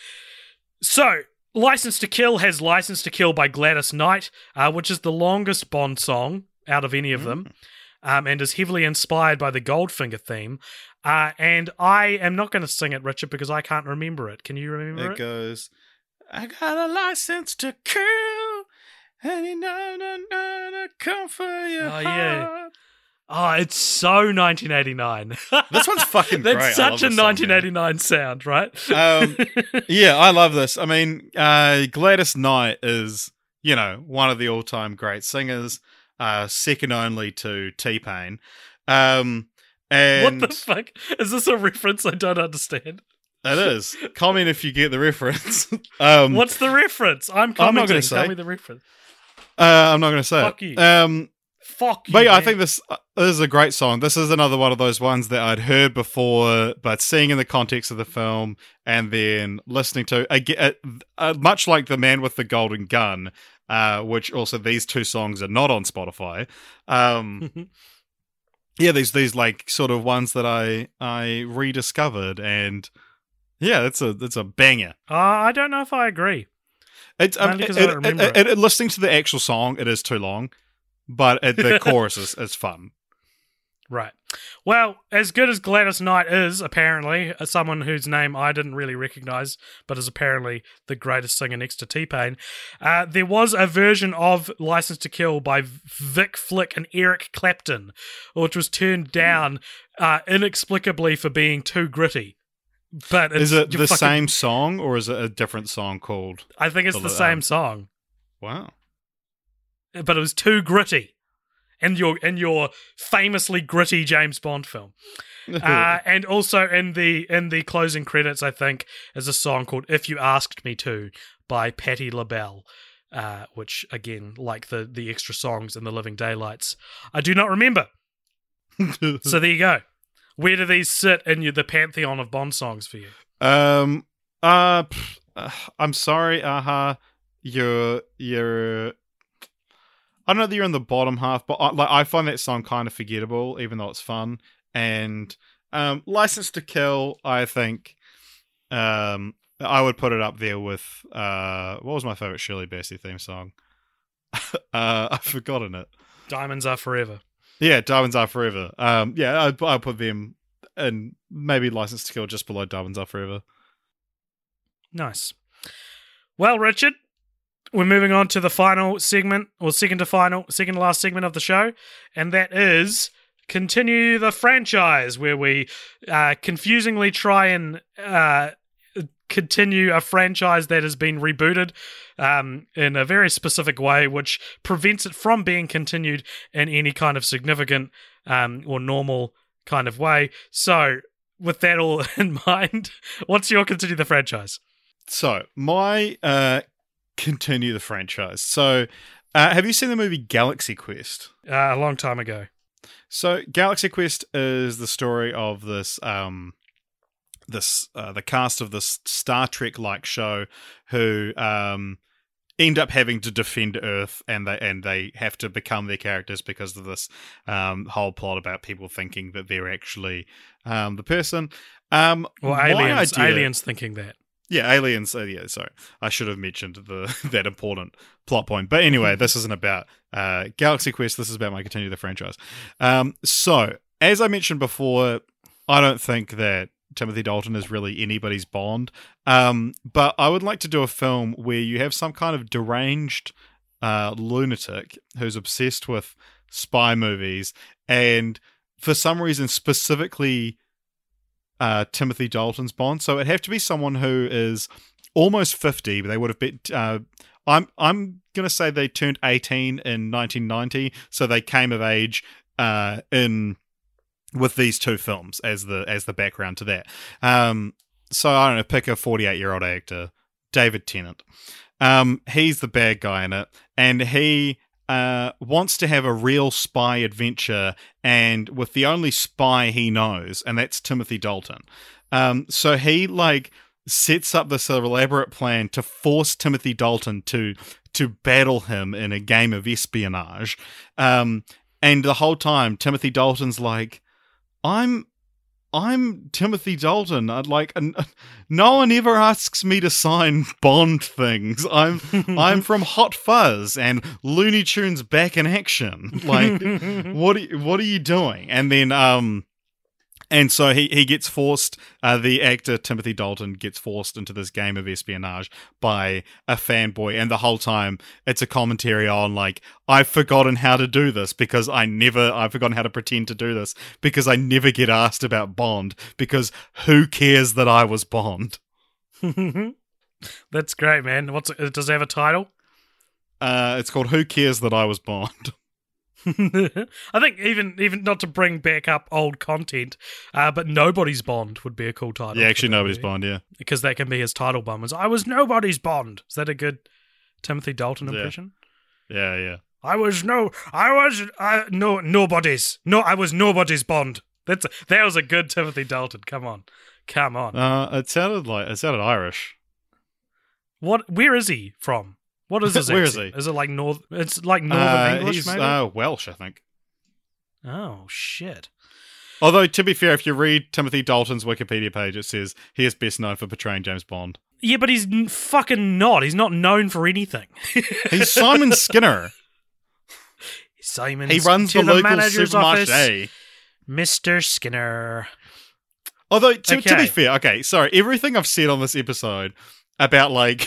So, License to Kill has License to Kill by Gladys Knight, uh, which is the longest Bond song out of any of mm. them, um, and is heavily inspired by the Goldfinger theme. Uh, and I am not going to sing it, Richard, because I can't remember it. Can you remember it? It goes... I got a license to kill, and you know, no, no, no, come for your oh, heart. Yeah. Oh, it's so nineteen eighty-nine. This one's fucking That's great. such a song, nineteen eighty-nine man. sound, right? um, yeah, I love this. I mean, uh, Gladys Knight is, you know, one of the all-time great singers, uh, second only to T-Pain. Um, and what the fuck? Is this a reference I don't understand? It is. Comment if you get the reference. um, What's the reference? I'm commenting. I'm not going to say. Tell me the reference. Uh, I'm not going to say Fuck it. you. Um, Fuck you, But yeah, man. I think this, uh, this is a great song. This is another one of those ones that I'd heard before, but seeing in the context of the film and then listening to, uh, uh, much like The Man with the Golden Gun, uh, which also these two songs are not on Spotify. Um, yeah, these these like sort of ones that I I rediscovered, and yeah, it's a it's a banger. Uh, I don't know if I agree. It's um, Only it, 'cause I don't it, remember it, it, it- listening to the actual song, it is too long, but it, the chorus is, is fun. Right. Well, as good as Gladys Knight is, apparently, as someone whose name I didn't really recognize, but is apparently the greatest singer next to T-Pain, uh, there was a version of License to Kill by Vic Flick and Eric Clapton, which was turned down uh, inexplicably for being too gritty. But it's, Is it the fucking, same song, or is it a different song called? I think it's the um, same song, Wow. but it was too gritty. In your in your famously gritty James Bond film, uh, and also in the in the closing credits, I think is a song called "If You Asked Me To" by Patti LaBelle, uh, which again, like the the extra songs in The Living Daylights, I do not remember. So there you go. Where do these sit in your, the pantheon of Bond songs for you? Um. Uh. pff, uh, I'm sorry. Aha. You're. You're. I don't know that you're in the bottom half, but I, like I find that song kind of forgettable, even though it's fun. And um, "License to Kill," I think, um, I would put it up there with uh, what was my favorite Shirley Bassey theme song? uh, I've forgotten it. Diamonds Are Forever. Yeah, Diamonds Are Forever. Um, yeah, I'd, I'd put them in maybe License to Kill just below Diamonds Are Forever. Nice. Well, Richard, we're moving on to the final segment, or second to final, second to last segment of the show, and that is Continue the Franchise, where we uh, confusingly try and uh, continue a franchise that has been rebooted um, in a very specific way, which prevents it from being continued in any kind of significant um, or normal kind of way. So, with that all in mind, what's your Continue the Franchise? So, my uh, continue the franchise. So, uh, have you seen the movie Galaxy Quest? Uh, a long time ago. So, Galaxy Quest is the story of this, um, this uh, the cast of this Star Trek-like show who um, end up having to defend Earth, and they and they have to become their characters because of this um, whole plot about people thinking that they're actually um, the person. Um, Or my aliens, idea- aliens thinking that. Yeah, aliens. Uh, yeah, sorry, I should have mentioned the that important plot point. But anyway, this isn't about uh, Galaxy Quest. This is about my Continue the Franchise. Um, so, as I mentioned before, I don't think that Timothy Dalton is really anybody's Bond. Um, but I would like to do a film where you have some kind of deranged uh, lunatic who's obsessed with spy movies, and for some reason, specifically Uh, Timothy Dalton's Bond. So it'd have to be someone who is almost fifty, but they would have been. Uh, I'm I'm gonna say they turned eighteen in nineteen ninety, so they came of age uh, in with these two films as the as the background to that. Um, so I don't know, pick a forty-eight year old actor, David Tennant. Um, he's the bad guy in it, and he uh, wants to have a real spy adventure, and with the only spy he knows, and that's Timothy Dalton. Um, so he like sets up this elaborate plan to force Timothy Dalton to to battle him in a game of espionage. Um, and the whole time, Timothy Dalton's like, "I'm." I'm Timothy Dalton. I'd like, no one ever asks me to sign Bond things. I'm, I'm from Hot Fuzz and Looney Tunes Back in Action. Like, what, are, what are you doing? And then, um, and so he, he gets forced, uh, the actor Timothy Dalton gets forced into this game of espionage by a fanboy. And the whole time it's a commentary on like, I've forgotten how to do this because I never, I've forgotten how to pretend to do this because I never get asked about Bond because who cares that I was Bond? That's great, man. What's it, does it have a title? Uh, it's called Who Cares That I Was Bond? I think even even not to bring back up old content, uh, but Nobody's Bond would be a cool title. Yeah, actually, Nobody's Bond, yeah. Because that can be his title bomb. I was Nobody's Bond. Is that a good Timothy Dalton impression? Yeah, yeah. yeah. I was no, I was uh, no nobody's. No, I was Nobody's Bond. That's a, that was a good Timothy Dalton. Come on, come on. Uh, it sounded like it sounded Irish. What? Where is he from? What is his Where accent? is he? Is it like north? It's like Northern uh, English, he's, maybe. Uh, Welsh, I think. Oh shit. Although, to be fair, if you read Timothy Dalton's Wikipedia page, it says he is best known for portraying James Bond. Yeah, but he's n- fucking not. He's not known for anything. He's Simon Skinner. Simon. He runs to the, the local manager's office. supermarché. Mister Skinner. Although, to, okay. to be fair, okay, sorry, everything I've said on this episode about, like,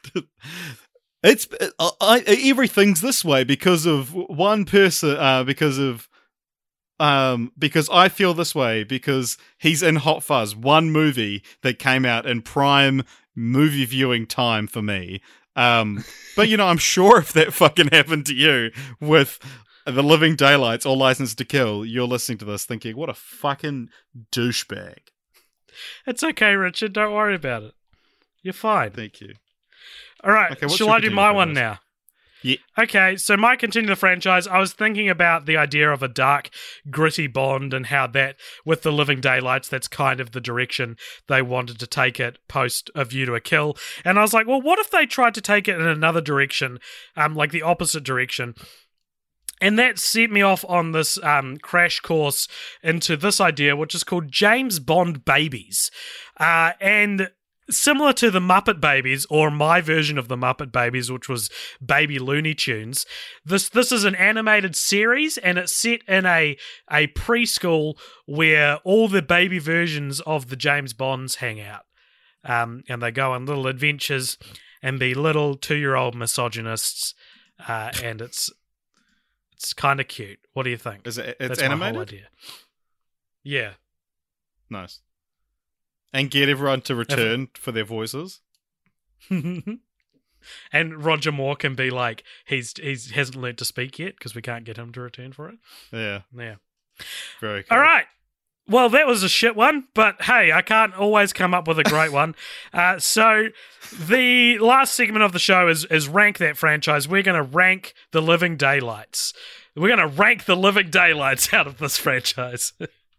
it's, I, I, everything's this way because of one person, uh, because of, um, because I feel this way because he's in Hot Fuzz, one movie that came out in prime movie viewing time for me. Um, but, you know, I'm sure if that fucking happened to you with The Living Daylights or License to Kill, you're listening to this thinking, what a fucking douchebag. It's okay, Richard. Don't worry about it. You're fine. Thank you. All right. Okay, shall I do my one now? Yeah. Okay, so my Continue the Franchise, I was thinking about the idea of a dark, gritty Bond and how that, with The Living Daylights, that's kind of the direction they wanted to take it post A View to a Kill. And I was like, well, what if they tried to take it in another direction, um, like the opposite direction? And that set me off on this um, crash course into this idea, which is called James Bond Babies. Uh, and similar to the Muppet Babies, or my version of the Muppet Babies, which was Baby Looney Tunes, this this is an animated series, and it's set in a, a preschool where all the baby versions of the James Bonds hang out. Um, and they go on little adventures and be little two-year-old misogynists, uh, and it's it's kind of cute. What do you think? Is it? It's That's animated. my whole idea. Yeah. Nice. And get everyone to return for their voices. And Roger Moore can be like, he's he's hasn't learned to speak yet because we can't get him to return for it. Yeah. Yeah. Very cool. All right. Well, that was a shit one, but hey, I can't always come up with a great one. Uh, so the last segment of the show is is rank that franchise. We're going to rank The Living Daylights. We're going to rank The Living Daylights out of this franchise.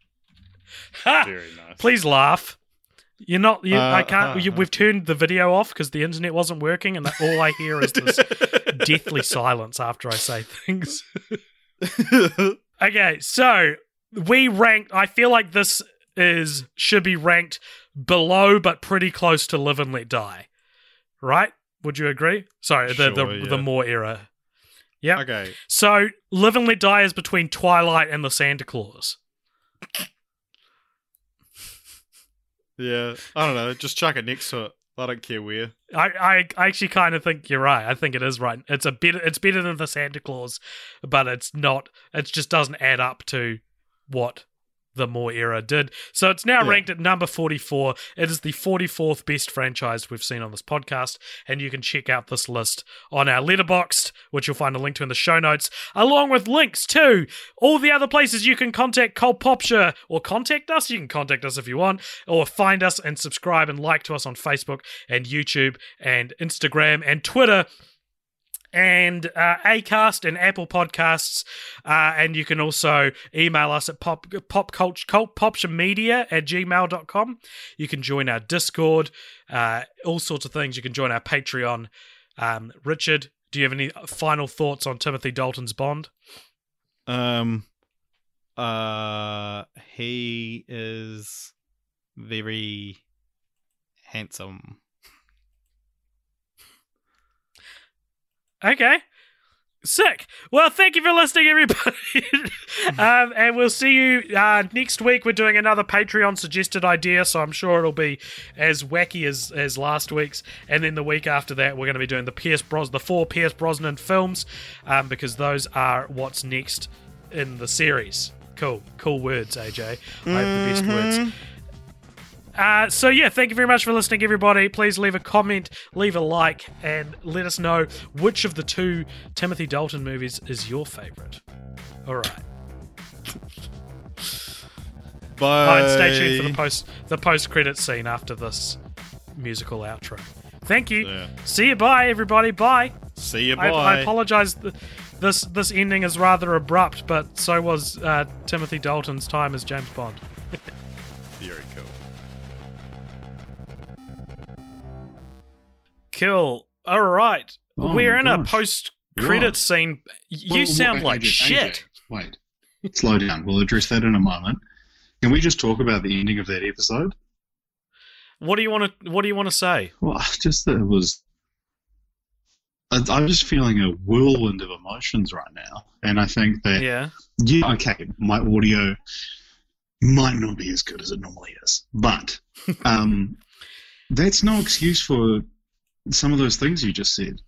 Ha! Very nice. Please laugh. You're not. You, Uh, I can't. uh, you, uh. we've turned the video off because the internet wasn't working, and all I hear is this deathly silence after I say things. Okay, so we ranked. I feel like this is should be ranked below but pretty close to Live and Let Die. Right? Would you agree? Sorry, the Sure, the, yeah. the Moore era. Yeah. Okay. So Live and Let Die is between Twilight and the Santa Claus. Yeah. I don't know. Just chuck it next to it. I don't care where. I, I, I actually kind of think you're right. I think it is right. It's a bit. It's better than the Santa Claus, but it's not. It just doesn't add up to what the Moore era did. So it's now Yeah. ranked at number forty-four. It is the forty-fourth best franchise we've seen on this podcast, and you can check out this list on our Letterboxd, which you'll find a link to in the show notes, along with links to all the other places you can contact Cult Popture or contact us. You can contact us if you want, or find us and subscribe and like to us on Facebook and YouTube and Instagram and Twitter. And uh, Acast and Apple Podcasts, uh, and you can also email us at pop pop culture cult popture media at gmail dot com. You can join our Discord, uh, all sorts of things. You can join our Patreon. Um, Richard, do you have any final thoughts on Timothy Dalton's Bond? Um, uh, he is very handsome. Okay. Sick. Well, thank you for listening, everybody. um, and we'll see you uh, next week. We're doing another Patreon suggested idea, so I'm sure it'll be as wacky as, as last week's. And then the week after that, we're going to be doing the Pierce Bros, the four Pierce Brosnan films, um, because those are what's next in the series. Cool. Cool words, A J. I have the best words. Uh, so yeah, thank you very much for listening, everybody. Please leave a comment, leave a like, and let us know which of the two Timothy Dalton movies is your favourite. All right. Bye. Oh, and stay tuned for the post the post credit scene after this musical outro. Thank you. Yeah. See you. Bye, everybody. Bye. See you. I, Bye. I apologize. th- This this ending is rather abrupt, but so was uh, Timothy Dalton's time as James Bond. Very cool. Cool. All right. Oh We're my in a gosh. post-credit Right. scene. You Well, sound well, like A J, shit. A J, wait, slow down. We'll address that in a moment. Can we just talk about the ending of that episode? What do you want to What do you want to say? Well, just that it was. I- I'm just feeling a whirlwind of emotions right now, and I think that Yeah. yeah, okay, my audio might not be as good as it normally is, but um, that's no excuse for some of those things you just said.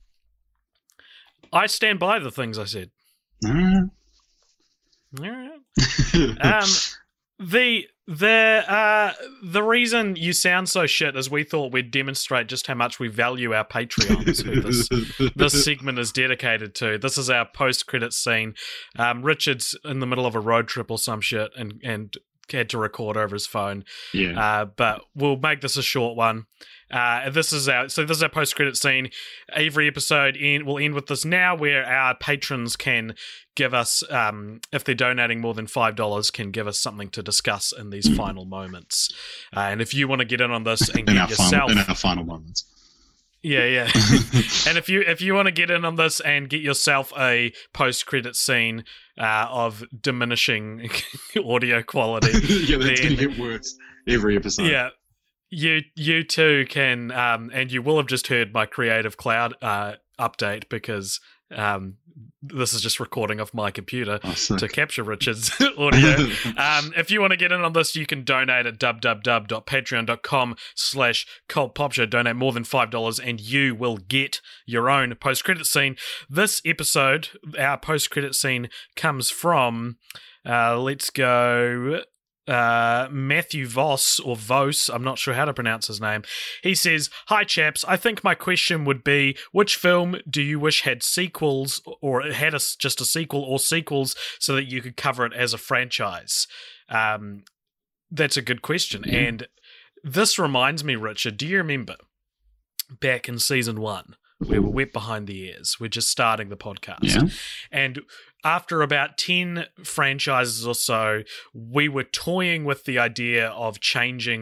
I stand by the things I said. No. All right. Um, the the uh the reason you sound so shit is we thought we'd demonstrate just how much we value our Patreons, who this this segment is dedicated to. This is our post-credit scene. Um, Richard's in the middle of a road trip or some shit and and had to record over his phone. Yeah. Uh, but we'll make this a short one. Uh, this is our so this is our post-credit scene. Every episode end, will end with this now, where our patrons can give us, um, if they're donating more than five dollars, can give us something to discuss in these final moments. Uh, and if you want to get in on this and in get our yourself, final, in our final moments. yeah, yeah. And if you if you want to get in on this and get yourself a post-credit scene uh, of diminishing audio quality, yeah, that's then- going to get worse every episode. yeah. You you too can, um, and you will have just heard my Creative Cloud uh, update because um, this is just recording off my computer Oh, sick. to capture Richard's audio. um, if you want to get in on this, you can donate at www.patreon.com slash cultpopshow. Donate more than five dollars and you will get your own post-credit scene. This episode, our post-credit scene, comes from, uh, let's go... Uh, Matthew Voss or Vos, I'm not sure how to pronounce his name. He says, "Hi chaps, I think my question would be, which film do you wish had sequels, or it had a, just a sequel or sequels, so that you could cover it as a franchise?" Um, that's a good question. Yeah. And this reminds me, Richard, do you remember back in season one, where we're wet behind the ears, we're just starting the podcast, Yeah. and after about ten franchises or so, we were toying with the idea of changing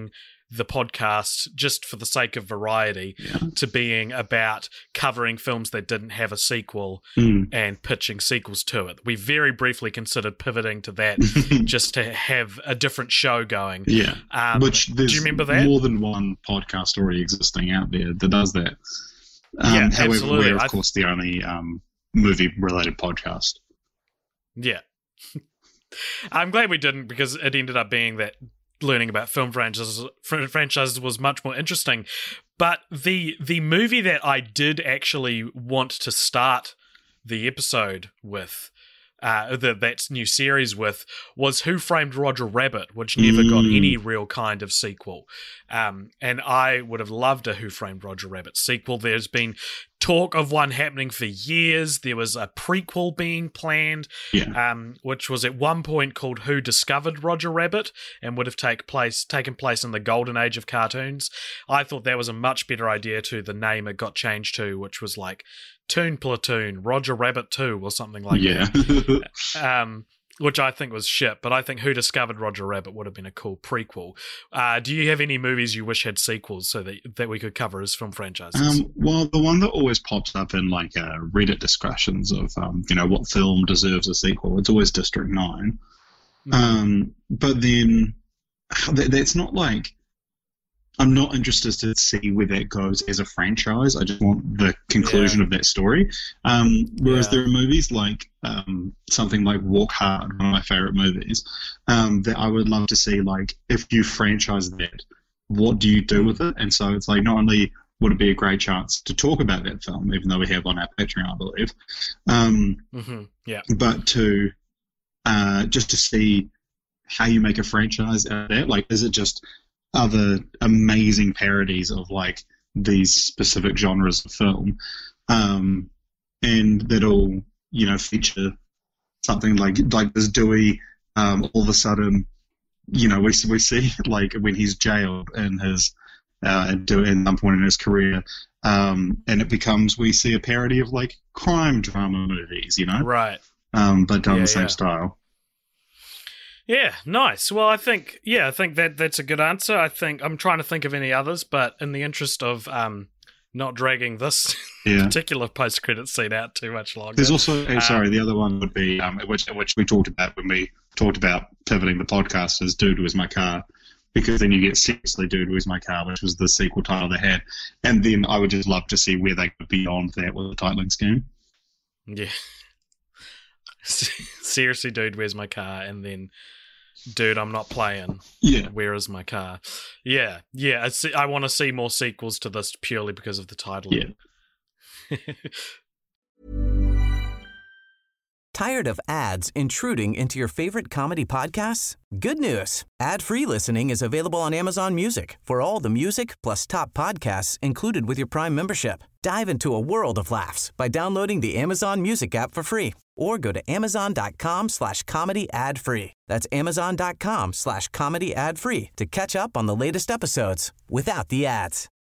the podcast, just for the sake of variety, Yeah. to being about covering films that didn't have a sequel Mm. and pitching sequels to it. We very briefly considered pivoting to that just to have a different show going. Yeah. Um, Which there's do you remember that? more than one podcast already existing out there that does that. Um, Yeah, however, absolutely. we're of I- course the only um, movie-related podcast. Yeah. I'm glad we didn't, because it ended up being that learning about film franchises fr- franchises was much more interesting. But the the movie that I did actually want to start the episode with, uh, the, that new series with, was Who Framed Roger Rabbit, which never got Mm. any real kind of sequel. Um, and I would have loved a Who Framed Roger Rabbit sequel. There's been talk of one happening for years. There was a prequel being planned, Yeah. um, which was at one point called Who Discovered Roger Rabbit, and would have take place taken place in the golden age of cartoons. I thought that was a much better idea to the name it got changed to, which was like Toon Platoon, Roger Rabbit two, or something like yeah. that. Um, which I think was shit, but I think Who Discovered Roger Rabbit would have been a cool prequel. Uh, do you have any movies you wish had sequels so that that we could cover as film franchises? Um, well, the one that always pops up in like uh, Reddit discussions of um, you know, what film deserves a sequel, it's always District Nine. Mm. Um, but then that, that's not like, I'm not interested to see where that goes as a franchise. I just want the conclusion Yeah. of that story. Um, whereas Yeah. there are movies like um, something like Walk Hard, one of my favorite movies, um, that I would love to see. Like, if you franchise that, what do you do with it? And so it's like, not only would it be a great chance to talk about that film, even though we have on our Patreon, I believe, um, Mm-hmm. Yeah. but to uh, just to see how you make a franchise out of that. Like, is it just other amazing parodies of like these specific genres of film, um, and that'll, you know, feature something like like this Dewey. Um, all of a sudden, you know, we we see like when he's jailed in his uh, at some point in his career, um, and it becomes, we see a parody of like crime drama movies, you know, Right. um, but done Yeah, the same yeah. style. Yeah, nice. Well, I think yeah, I think that that's a good answer. I think I'm trying to think of any others, but in the interest of um not dragging this Yeah. particular post credit scene out too much longer. There's also, oh, Um, sorry, the other one would be, um, which which we talked about when we talked about pivoting the podcast, is Dude, Where's My Car? Because then you get Seriously, Dude, Where's My Car? Which was the sequel title they had. And then I would just love to see where they could beyond that with a titling scheme. Yeah. Seriously, dude, where's my car? And then, dude, I'm not playing. Yeah. Where is my car? Yeah, yeah. I, see, I want to see more sequels to this purely because of the title. Yeah. Tired of ads intruding into your favorite comedy podcasts? Good news. Ad-free listening is available on Amazon Music for all the music plus top podcasts included with your Prime membership. Dive into a world of laughs by downloading the Amazon Music app for free or go to amazon.com slash comedy ad free. That's amazon.com slash comedy ad free to catch up on the latest episodes without the ads.